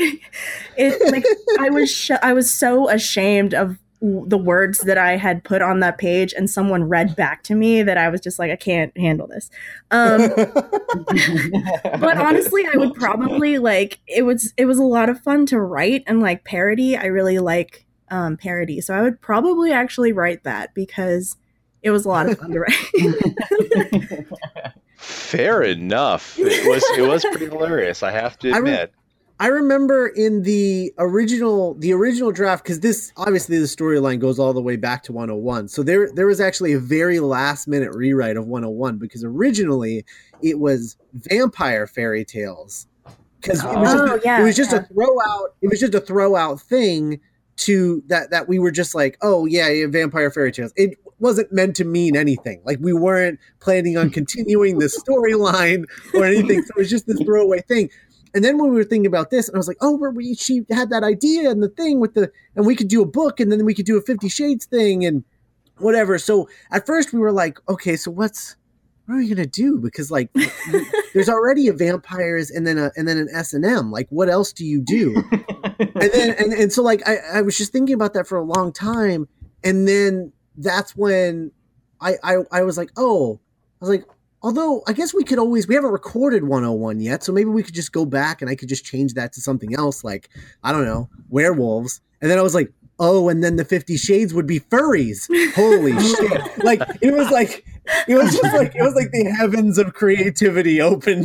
I was so ashamed of the words that I had put on that page, and someone read back to me that I was just like, I can't handle this. But honestly, I would probably it was a lot of fun to write and parody. I really like parody, so I would probably actually write that because it was a lot of fun to write. Fair enough. It was pretty hilarious, I have to admit. I remember in the original draft, because this obviously the storyline goes all the way back to 101. So there was actually a very last minute rewrite of 101 because originally it was vampire fairy tales. Because it was just a throw out thing to that we were just like, oh yeah, vampire fairy tales. It wasn't meant to mean anything. Like we weren't planning on continuing the storyline or anything. So it was just this throwaway thing. And then when we were thinking about this, and I was like, oh, she had that idea and the thing and we could do a book and then we could do a 50 Shades thing and whatever. So at first we were like, okay, so what are we going to do? Because there's already a vampires and then an S&M. Like, what else do you do? and so I was just thinking about that for a long time. And then that's when I was like, although I guess we haven't recorded 101 yet, so maybe we could just go back and I could just change that to something else, like, I don't know, werewolves. And then I was like, oh, and then the 50 Shades would be furries. Holy shit. It was like the heavens of creativity opened.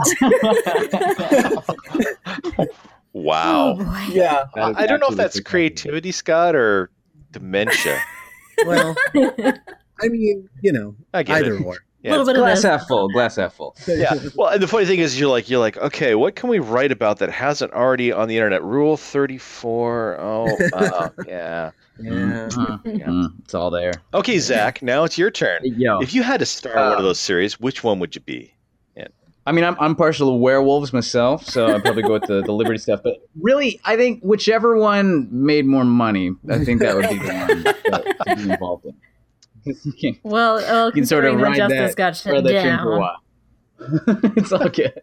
Wow. Oh, yeah. I don't know if that's creativity, Scott, or dementia. Well, I mean, either or. A little bit glass of glass half full. Yeah. Well, and the funny thing is, you're like, okay, what can we write about that hasn't already on the internet? Rule 34. Oh, yeah. Yeah. It's all there. Okay, Zach, now it's your turn. Yo. If you had to star in one of those series, which one would you be? I mean, I'm partial to werewolves myself, so I'd probably go with the Liberty stuff. But really, I think whichever one made more money, I think that would be the one to be involved in. Well, you can sort of ride Justice that, got shut down for a while. It's all good.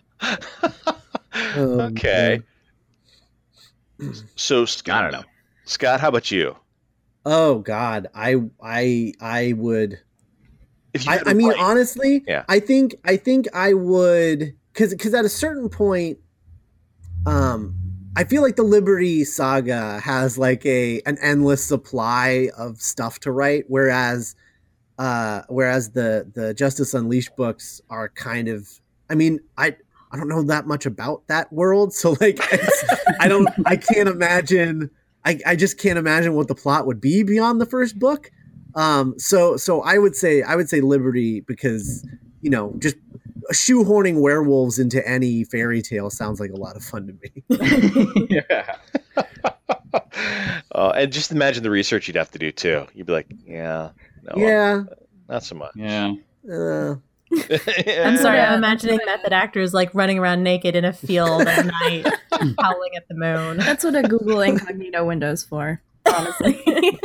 Okay. So I don't know. Scott, how about you? Oh God, I would. If you I mean, honestly, yeah. I think I would, because at a certain point, I feel like the Liberty saga has an endless supply of stuff to write, whereas the Justice Unleashed books are kind of, I mean, I don't know that much about that world, so I can't imagine. I just can't imagine what the plot would be beyond the first book. So I would say Liberty because, just shoehorning werewolves into any fairy tale sounds like a lot of fun to me. Yeah. And just imagine the research you'd have to do too. You'd be like, not so much. Yeah. I'm sorry, I'm imagining method actors running around naked in a field at night, howling at the moon. That's what a Google Incognito window's for, honestly.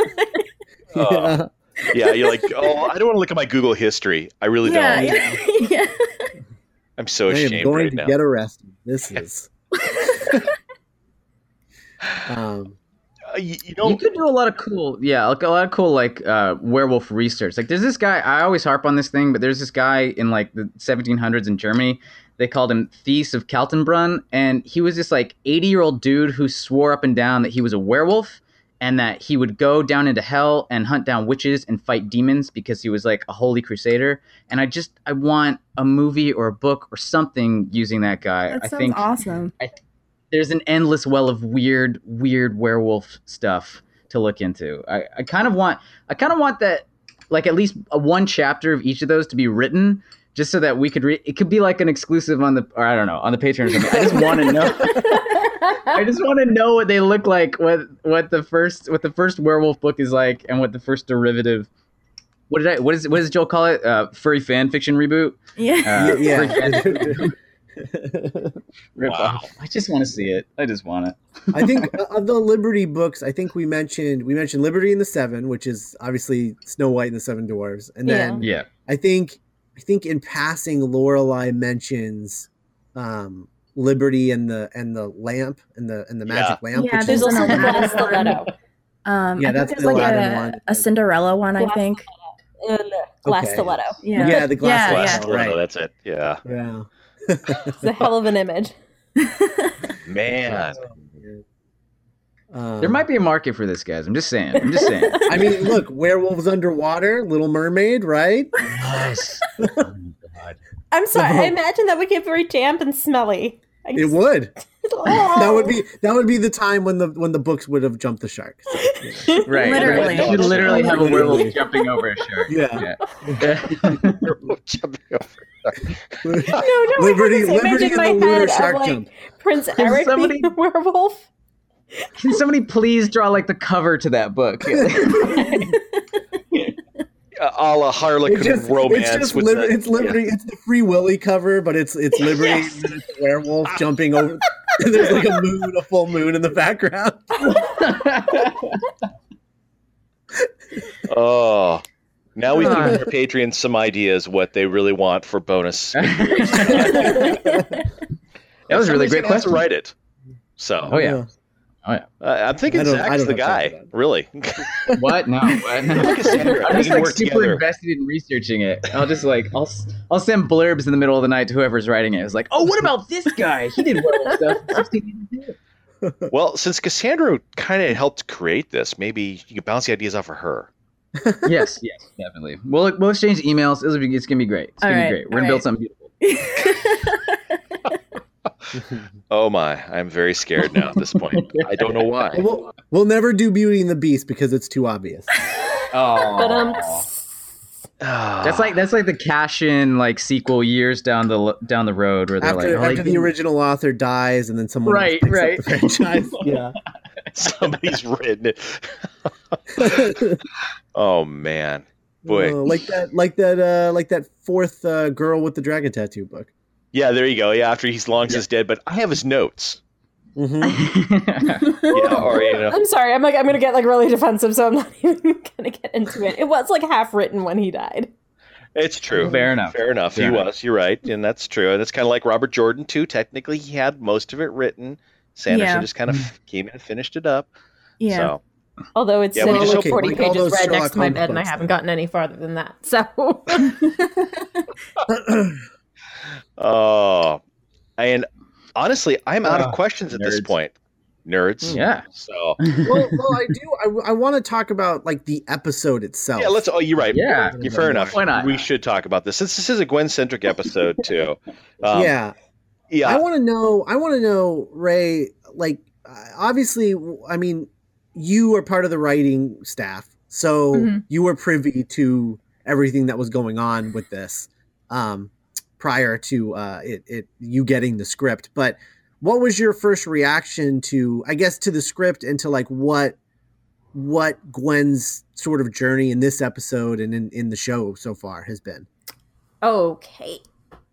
Yeah, you're like, oh, I don't want to look at my Google history. I really don't. Yeah. I'm so ashamed I am going right to now. get arrested. This is. You could do a lot of cool, werewolf research. Like, there's this guy. I always harp on this thing, but there's this guy in like the 1700s in Germany. They called him Thies of Kaltenbrunn, and he was this like 80-year-old dude who swore up and down that he was a werewolf and that he would go down into hell and hunt down witches and fight demons because he was like a holy crusader. And I want a movie or a book or something using that guy. That sounds awesome. There's an endless well of weird werewolf stuff to look into. I kind of want that, like, at least one chapter of each of those to be written, just so that we could it could be like an exclusive on the Patreon or something. I just want to know. I just want to know what they look like, what the first werewolf book is like, and what the first derivative. What does Joel call it? Furry fan fiction reboot. Yeah. Wow. I just want to see it. I just want it. I think of the Liberty books, I think we mentioned Liberty and the Seven, which is obviously Snow White and the Seven Dwarves, and then I think in passing Lorelai mentions Liberty and the lamp and the magic lamp. Yeah, there's is also the Glass Stiletto. That's the Aladdin one. A Cinderella one, I think. Glass Stiletto. Yeah, the glass Stiletto. Right, that's it. Yeah. It's a hell of an image. Man. There might be a market for this, guys. I'm just saying. I mean, look, werewolves underwater, Little Mermaid, right? Yes. Oh my God. I'm sorry. I imagine that would get very damp and smelly. It would. That would be the time when the books would have jumped the shark. So, right. Literally. You should literally have a werewolf jumping over a shark. Yeah. Jumping over. No, Liberty in my and the lunar head shark of, like, jump. Prince Eric being a werewolf. Can somebody please draw like the cover to that book? A la Harlequin romance. It's Liberty. It's the Free Willy cover, but it's Liberty. Yes. And it's a werewolf jumping over. There's like a full moon in the background. Oh, now we can give our patrons some ideas what they really want for bonus. That was a really great question. Write it. So. Oh yeah. I'm thinking Zach's the guy. Really? What? No. I'm just like super invested in researching it. I'll send blurbs in the middle of the night to whoever's writing it. It's like, oh, what about this guy? He did werewolf stuff. Well, since Cassandra kind of helped create this, maybe you can bounce the ideas off of her. Yes, definitely. We'll exchange emails. It's gonna be great. It's gonna be great. We're gonna build something beautiful. Oh my, I'm very scared now at this point. I don't know why. We'll never do Beauty and the Beast because it's too obvious. Oh. That's like the cash-in like sequel years down the road where they're after the original author dies and then someone else picks up the franchise. Yeah. Somebody's written it. Oh man. Boy. Like that fourth Girl with the Dragon Tattoo book. Yeah, there you go. Yeah, after he's long since dead, but I have his notes. Mm-hmm. I'm sorry. I'm going to get like really defensive, so I'm not even going to get into it. It was like half written when he died. It's true. Fair enough. He was. You're right, and that's true. And it's kind of like Robert Jordan too. Technically, he had most of it written. Sanderson just kind of came in and finished it up. Yeah. So. Although it's sitting 40 pages read next to my bed, and I books, haven't gotten any farther than that. So. Oh, and honestly, I'm out of questions at this point. Nerds. Yeah. So. Well, I do. I want to talk about like the episode itself. Yeah. Let's. Oh, you're right. Yeah. You're fair enough. Why not? We should talk about this. Since this is a Gwen-centric episode too. Yeah. I want to know, Ray. Like, obviously, I mean, you are part of the writing staff, so you were privy to everything that was going on with this. Prior to you getting the script, but what was your first reaction to the script and to like what Gwen's sort of journey in this episode and in the show so far has been? Okay.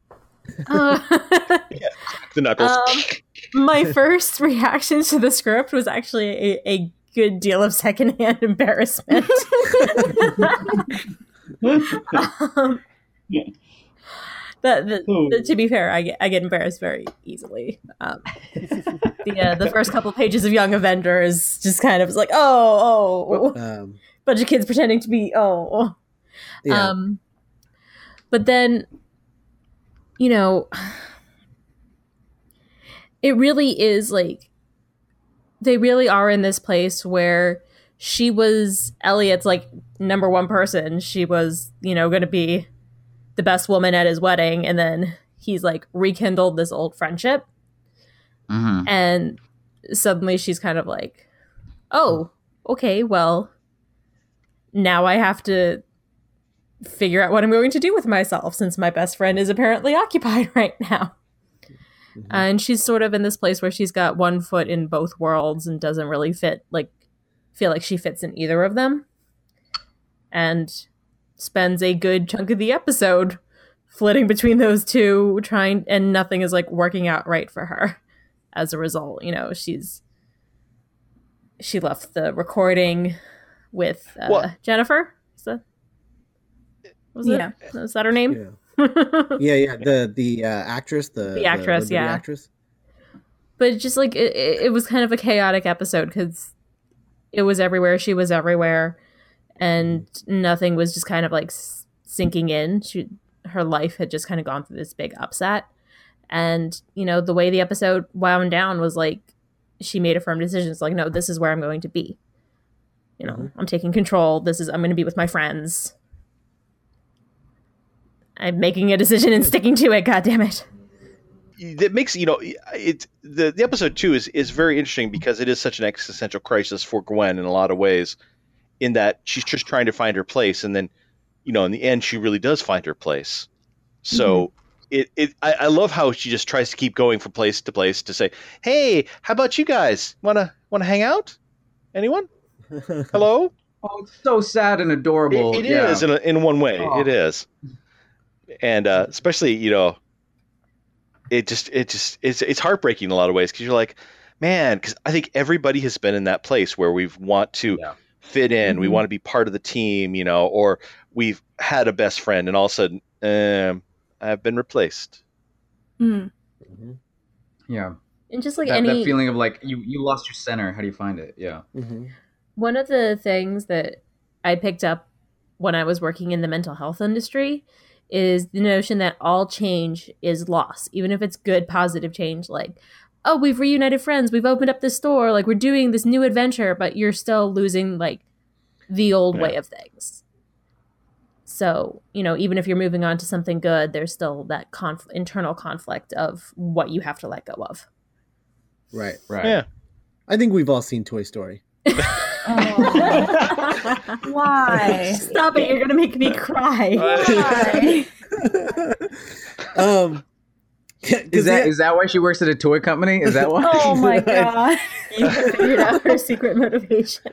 The knuckles. My first reaction to the script was actually a good deal of secondhand embarrassment. To be fair, I get embarrassed very easily. The first couple pages of Young Avengers just kind of was like, bunch of kids pretending to be Yeah. But then, you know, it really is like they really are in this place where she was Elliot's like number one person. She was, going to be the best woman at his wedding, and then he's like rekindled this old friendship. Mm-hmm. And suddenly she's kind of like, oh, okay, well, now I have to figure out what I'm going to do with myself since my best friend is apparently occupied right now. Mm-hmm. And she's sort of in this place where she's got one foot in both worlds and doesn't really feel like she fits in either of them. And spends a good chunk of the episode flitting between those two, and nothing is like working out right for her as a result. She left the recording with Jennifer. Was that her name? Yeah. The actress, the actress, the actress. But just like it was kind of a chaotic episode because it was everywhere. She was everywhere, and nothing was just kind of like sinking in. Her life had just kind of gone through this big upset, and the way the episode wound down was like she made a firm decision. It's like, no, this is where I'm going to be. I'm taking control. I'm going to be with my friends. I'm making a decision and sticking to it. God damn it. That makes, the episode 2 is very interesting because it is such an existential crisis for Gwen in a lot of ways, in that she's just trying to find her place. And then, in the end, she really does find her place. So I love how she just tries to keep going from place to place to say, hey, how about you guys? Wanna hang out? Anyone? Hello? Oh, it's so sad and adorable. It is in one way. Oh. It is. And especially, it's heartbreaking in a lot of ways because you're like, man, because I think everybody has been in that place where we want to fit in, we want to be part of the team, or we've had a best friend and all of a sudden I've been replaced. Mm-hmm. Yeah. And just like that feeling of like you lost your center. How do you find it? Yeah. Mm-hmm. One of the things that I picked up when I was working in the mental health industry is the notion that all change is loss, even if it's good, positive change. Like, oh, we've reunited friends, we've opened up this store, like we're doing this new adventure, but you're still losing like the old way of things. So, even if you're moving on to something good, there's still that internal conflict of what you have to let go of. Right. Yeah. I think we've all seen Toy Story. Why? Stop it! You're gonna make me cry. Why? Is that why she works at a toy company? Is that why? Oh my god! You figured out her secret motivation.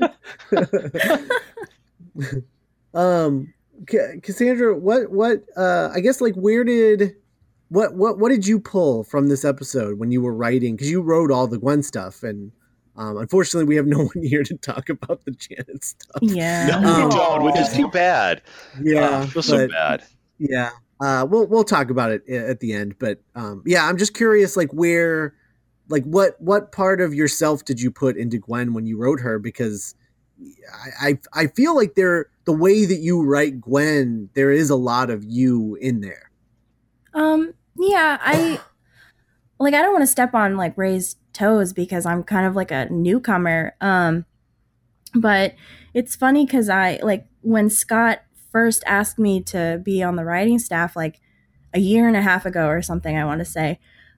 Cassandra, what I guess like what did you pull from this episode when you were writing? Because you wrote all the Gwen stuff, and unfortunately, we have no one here to talk about the Janet stuff. Yeah, no, we don't, which is too bad. Yeah, it feels so bad. Yeah, we'll talk about it at the end. But I'm just curious, like what part of yourself did you put into Gwen when you wrote her? Because I feel like the way that you write Gwen, there is a lot of you in there. Yeah, I don't want to step on like Ray's toes because I'm kind of like a newcomer. But it's funny because when Scott first asked me to be on the writing staff like a year and a half ago or something, I want to say,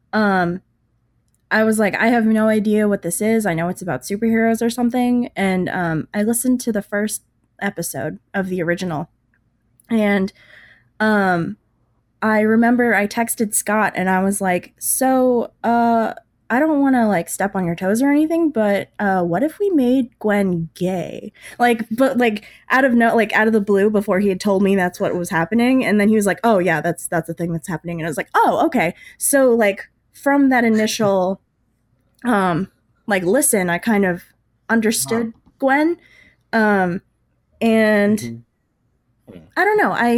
I was like, I have no idea what this is. I know it's about superheroes or something. And I listened to the first episode of the original, and I remember I texted Scott and I was like, so I don't want to like step on your toes or anything, but what if we made Gwen gay? Out of the blue, before he had told me that's what was happening. And then he was like, oh yeah, that's the thing that's happening. And I was like, oh, okay. So like from that initial listen, I kind of understood Gwen. And I don't know,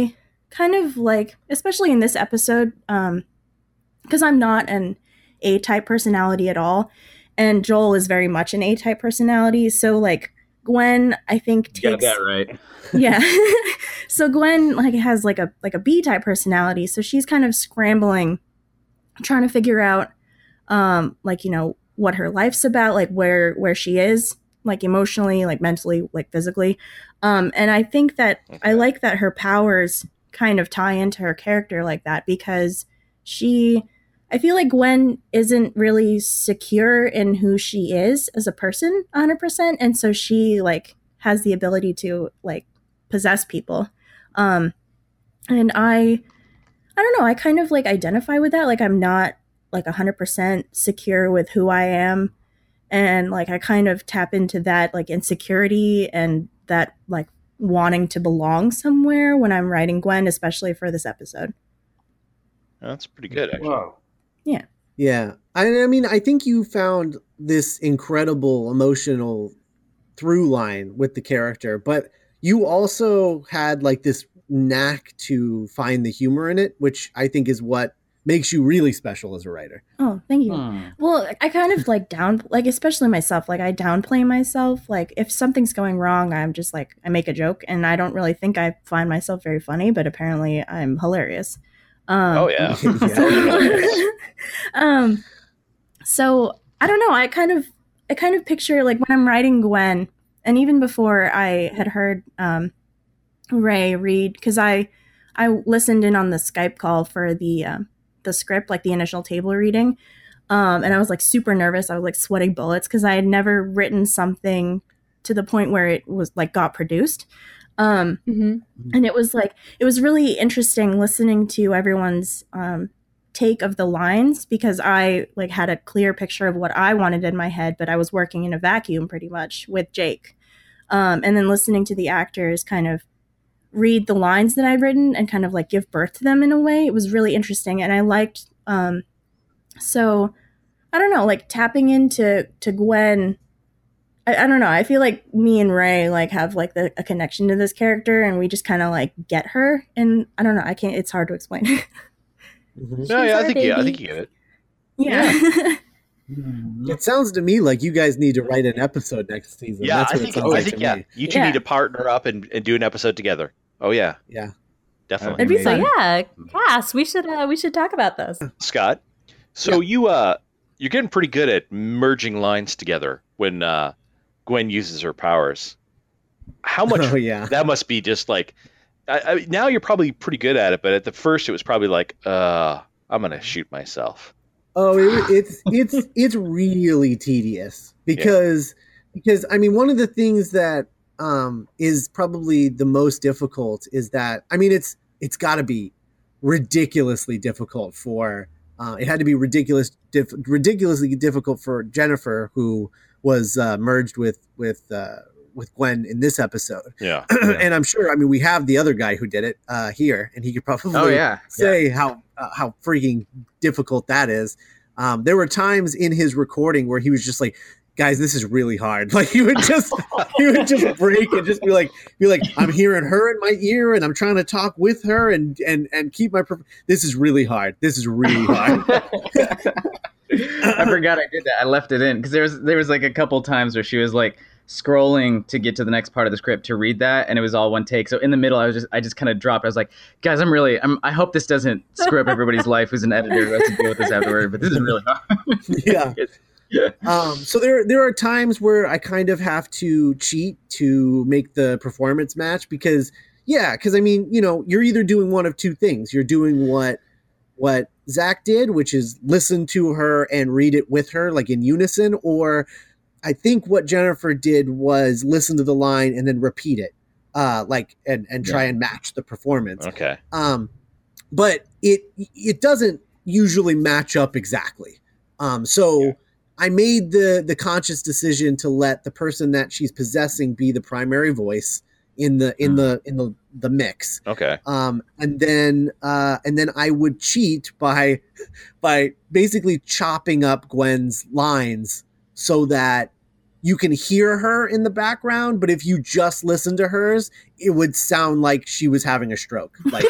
kind of like, especially in this episode, because I'm not an A-type personality at all, and Joel is very much an A-type personality. So like Gwen, I think takes, got that right. Yeah. So Gwen like has like a B-type personality, so she's kind of scrambling, trying to figure out like, you know, what her life's about, like where she is, like emotionally, like mentally, like physically. And I think that I like that her powers kind of tie into her character like that, because I feel like Gwen isn't really secure in who she is as a person 100%. And so she like has the ability to like possess people. And I don't know, I kind of like identify with that. Like I'm not like 100% secure with who I am. And like I kind of tap into that like insecurity and that like wanting to belong somewhere when I'm writing Gwen, especially for this episode. That's pretty good, actually. Whoa. Yeah. Yeah. I mean, I think you found this incredible emotional through line with the character, but you also had like this knack to find the humor in it, which I think is what makes you really special as a writer. Oh, thank you. Well, I kind of like especially myself, like I downplay myself. Like if something's going wrong, I'm just like, I make a joke, and I don't really think I find myself very funny, but apparently I'm hilarious. Oh yeah. So I don't know. I kind of picture like when I'm writing Gwen, and even before I had heard Ray read, because I listened in on the Skype call for the script, like the initial table reading, and I was like super nervous. I was like sweating bullets because I had never written something to the point where it was like got produced. And it was really interesting listening to everyone's take of the lines, because I like had a clear picture of what I wanted in my head, but I was working in a vacuum pretty much with Jake. And then listening to the actors kind of read the lines that I'd written and kind of like give birth to them in a way. It was really interesting. And I liked, so I don't know, like tapping into Gwen. I don't know. I feel like me and Ray like have like a connection to this character, and we just kind of like get her. And I don't know. It's hard to explain. No, yeah, I think you get it. Yeah. It sounds to me like you guys need to write an episode next season. Yeah, That's what I think you two need to partner up and do an episode together. Oh yeah. Yeah. Definitely. It'd be So fun. yeah, Cass, we should talk about this. Scott, so you're getting pretty good at merging lines together when Gwen uses her powers. How much? Oh, yeah. That must be just like. Now you're probably pretty good at it, but at the first it was probably like, I'm gonna shoot myself. Oh, it's really tedious because I mean, one of the things that is probably the most difficult is that, I mean, it's got to be ridiculously difficult for it had to be ridiculously difficult for Jennifer, who was merged with Gwen in this episode. Yeah. And I'm sure, I mean, we have the other guy who did it here, and he could probably say how freaking difficult that is. There were times in his recording where he was just like, guys, this is really hard. Like he would just break and just be like, I'm hearing her in my ear and I'm trying to talk with her and keep my, this is really hard. This is really hard. I forgot I did that. I left it in because there was like a couple times where she was like scrolling to get to the next part of the script to read that, and it was all one take. So in the middle, I just kind of dropped. I was like, guys, I hope this doesn't screw up everybody's life who's an editor who has to deal with this afterward, but this is really hard. Yeah. So there are times where I kind of have to cheat to make the performance match because I mean, you know, you're either doing one of two things. You're doing what Zach did, which is listen to her and read it with her, like in unison, or I think what Jennifer did was listen to the line and then repeat it, and try and match the performance. Okay. But it doesn't usually match up exactly. I made the conscious decision to let the person that she's possessing be the primary voice in the mix. Okay. And then I would cheat by basically chopping up Gwen's lines so that you can hear her in the background, but if you just listen to hers, it would sound like she was having a stroke. Like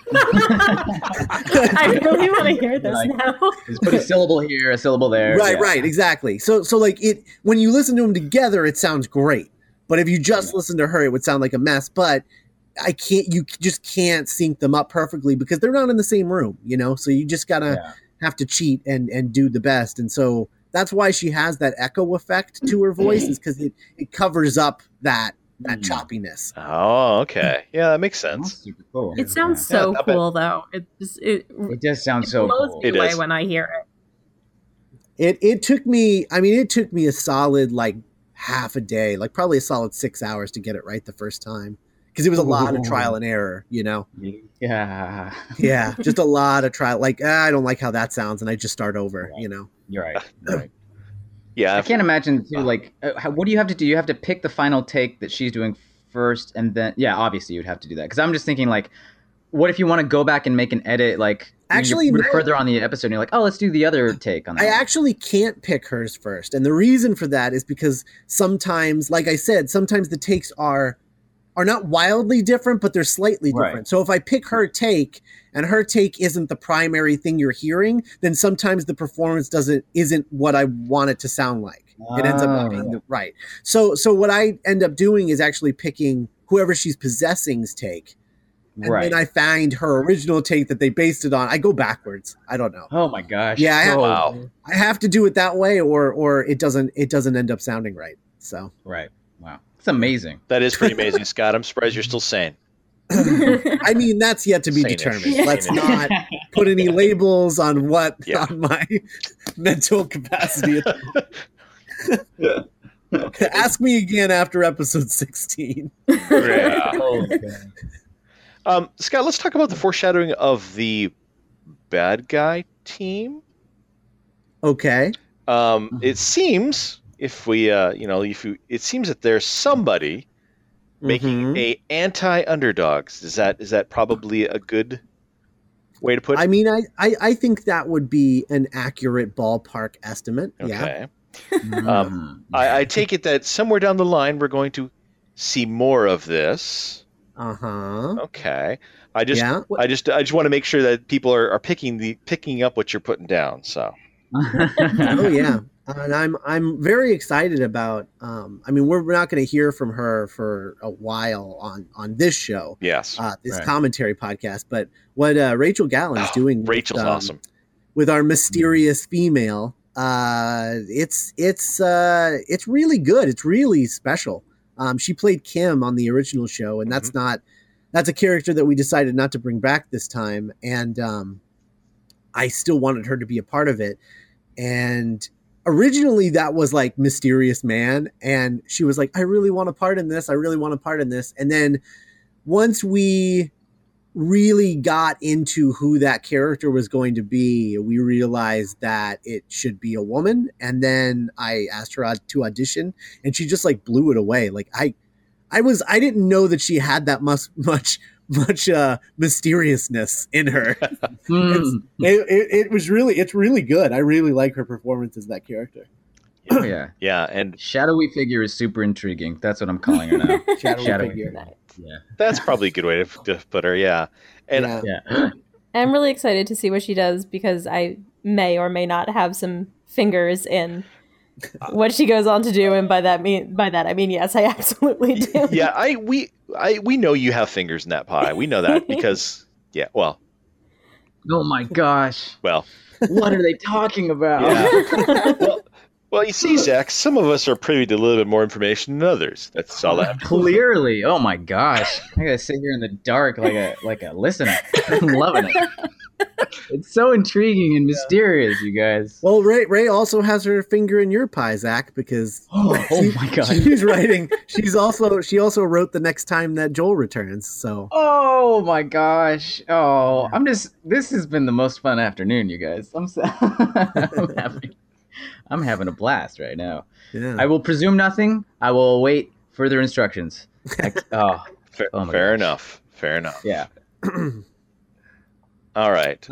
I really want to hear this now. Just put a syllable here, a syllable there. Right, exactly. So like it when you listen to them together, it sounds great. But if you just listen to her, it would sound like a mess. But you just can't sync them up perfectly because they're not in the same room, So you just gotta have to cheat and do the best. And so that's why she has that echo effect to her voice, is because it covers up that choppiness. Oh, okay. Yeah, that makes sense. That's super cool. It sounds so cool, though. It does sound so blows cool. me away when I hear it. It took me a solid like half a day, like probably a solid 6 hours to get it right the first time. Because it was a lot of trial and error, Yeah. Yeah, just a lot of trial. Like, I don't like how that sounds, and I just start over, You're right. Yeah. I can't imagine, too, like, what do you have to do? You have to pick the final take that she's doing first, and then, obviously you'd have to do that. Because I'm just thinking, like, what if you want to go back and make an edit, like, actually you're further on the episode, and you're like, oh, let's do the other take on that. I actually can't pick hers first. And the reason for that is because sometimes, like I said, sometimes the takes are not wildly different, but they're slightly different. Right. So if I pick her take and her take isn't the primary thing you're hearing, then sometimes the performance isn't what I want it to sound like. It ends up not being right. So what I end up doing is actually picking whoever she's possessing's take. And then I find her original take that they based it on. I go backwards. I don't know. Oh my gosh. Yeah, I have to do it that way or it doesn't end up sounding right. So right. Wow. It's amazing. That is pretty amazing, Scott. I'm surprised you're still sane. I mean, that's yet to be determined. Let's not put any labels on on my mental capacity. Ask me again after episode 16. Yeah. Scott, let's talk about the foreshadowing of the bad guy team. Okay. It seems it seems that there's somebody making a anti-underdogs. Is that probably a good way to put it? I mean, I think that would be an accurate ballpark estimate. Okay. Yeah. I take it that somewhere down the line we're going to see more of this. Okay. I just want to make sure that people are picking up what you're putting down. So. Oh yeah. And I'm very excited about. I mean, we're not going to hear from her for a while on this show. Yes, this commentary podcast. But what Rachel Gallen's doing, Rachel's awesome with our mysterious female. It's really good. It's really special. She played Kim on the original show, and that's a character that we decided not to bring back this time. And I still wanted her to be a part of it, and. Originally, that was like Mysterious Man, and she was like, I really want a part in this. And then once we really got into who that character was going to be, we realized that it should be a woman. And then I asked her to audition, and she just like blew it away. Like I didn't know that she had that much mysteriousness in her. It's really good. I really like her performance as that character. Yeah, and shadowy figure is super intriguing. That's what I'm calling her now. shadowy figure. Yeah, that's probably a good way to put her. Yeah, and I'm really excited to see what she does because I may or may not have some fingers in what she goes on to do, and by that I mean yes, I absolutely do. Yeah, we know you have fingers in that pie. We know that because well. Oh my gosh. Well, what are they talking about? Yeah. Well, you see, Zach, some of us are privy to a little bit more information than others. That's all that. Clearly. Oh my gosh. I gotta sit here in the dark like a listener. I'm loving it. It's so intriguing and mysterious, you guys. Well, Ray also has her finger in your pie, Zach, because oh my god, she's writing. She also wrote The Next Time That Joel Returns. So. Oh my gosh. Oh, this has been the most fun afternoon, you guys. I'm having a blast right now. Yeah. I will presume nothing. I will await further instructions. Fair enough. Yeah. All right.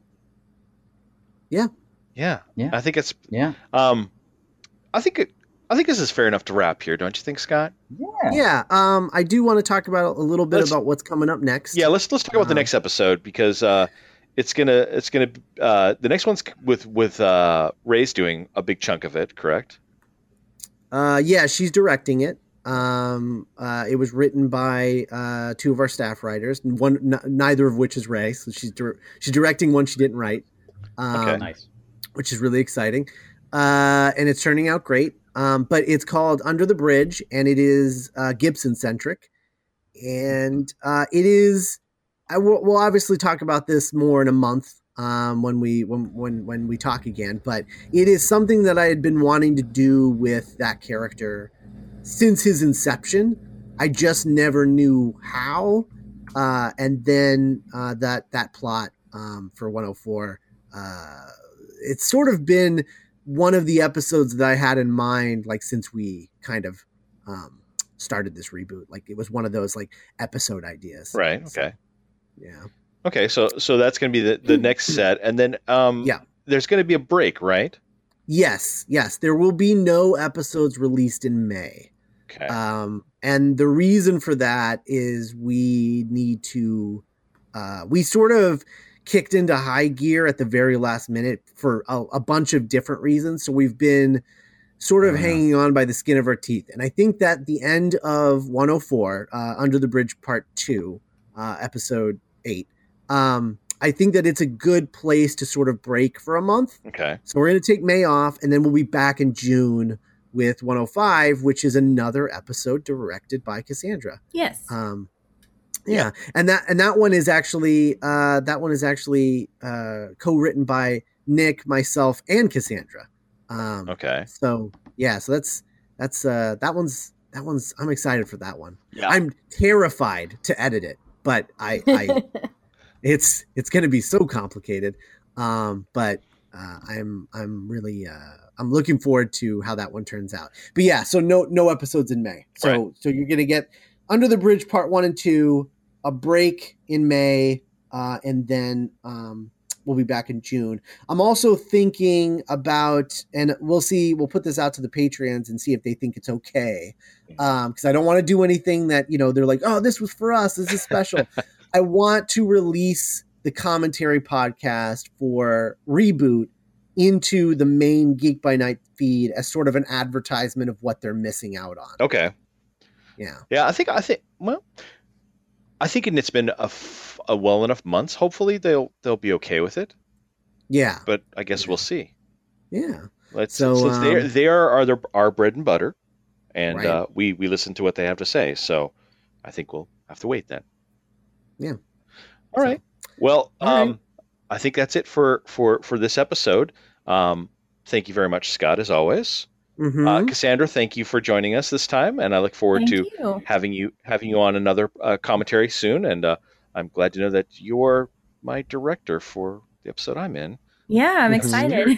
Yeah. I think it's. Yeah. I think I think this is fair enough to wrap here, don't you think, Scott? Yeah. I do want to talk about a little bit about what's coming up next. Yeah, let's talk about the next episode, because it's gonna the next one's with Ray's doing a big chunk of it, correct? Yeah, she's directing it. It was written by two of our staff writers, and neither of which is Ray. So she's directing one she didn't write. Okay, nice. Which is really exciting, and it's turning out great. But it's called Under the Bridge, and it is Gibson centric, and it is. We'll obviously talk about this more in a month when we talk again. But it is something that I had been wanting to do with that character since his inception. I just never knew how, and then that plot for 104. It's sort of been one of the episodes that I had in mind, like, since we kind of started this reboot. Like, it was one of those, like, episode ideas. Right. Okay. Yeah. Okay. So that's going to be the next set. And then, there's going to be a break, right? Yes. There will be no episodes released in May. Okay. And the reason for that is we need to, we sort of kicked into high gear at the very last minute for a bunch of different reasons. So we've been sort of hanging on by the skin of our teeth. And I think that the end of 104, Under the Bridge Part 2, Episode 8, I think that it's a good place to sort of break for a month. Okay. So we're going to take May off, and then we'll be back in June with 105, which is another episode directed by Cassandra. Yes. Yeah, and that one is actually co-written by Nick, myself, and Cassandra. Okay. So that's that one's I'm excited for that one. Yeah. I'm terrified to edit it, but I it's going to be so complicated. But I'm really I'm looking forward to how that one turns out. But yeah, so no episodes in May. So you're going to get Under the Bridge Part 1 and 2, a break in May, and then we'll be back in June. I'm also thinking about, and we'll put this out to the Patreons and see if they think it's okay. Because I don't want to do anything that, they're like, oh, this was for us, this is special. I want to release the commentary podcast for Reboot into the main Geek by Night feed as sort of an advertisement of what they're missing out on. Okay. Yeah. Yeah, I think it's been a well enough months. Hopefully they'll be okay with it. Yeah. But I guess we'll see. Yeah. They are our bread and butter, and right. We listen to what they have to say. So I think we'll have to wait then. Yeah. All right. Well, I think that's it for this episode. Thank you very much, Scott, as always. Mm-hmm. Cassandra, thank you for joining us this time, and I look forward to having you on another commentary soon. And I'm glad to know that you're my director for the episode I'm in. Yeah, I'm excited.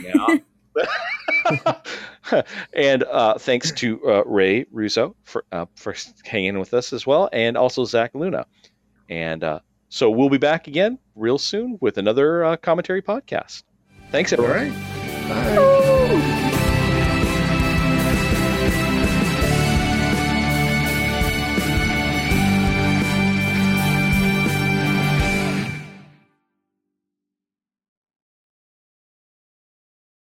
And thanks to Ray Russo for hanging with us as well, and also Zach Luna. And so we'll be back again real soon with another commentary podcast. Thanks, everyone. All right. Bye.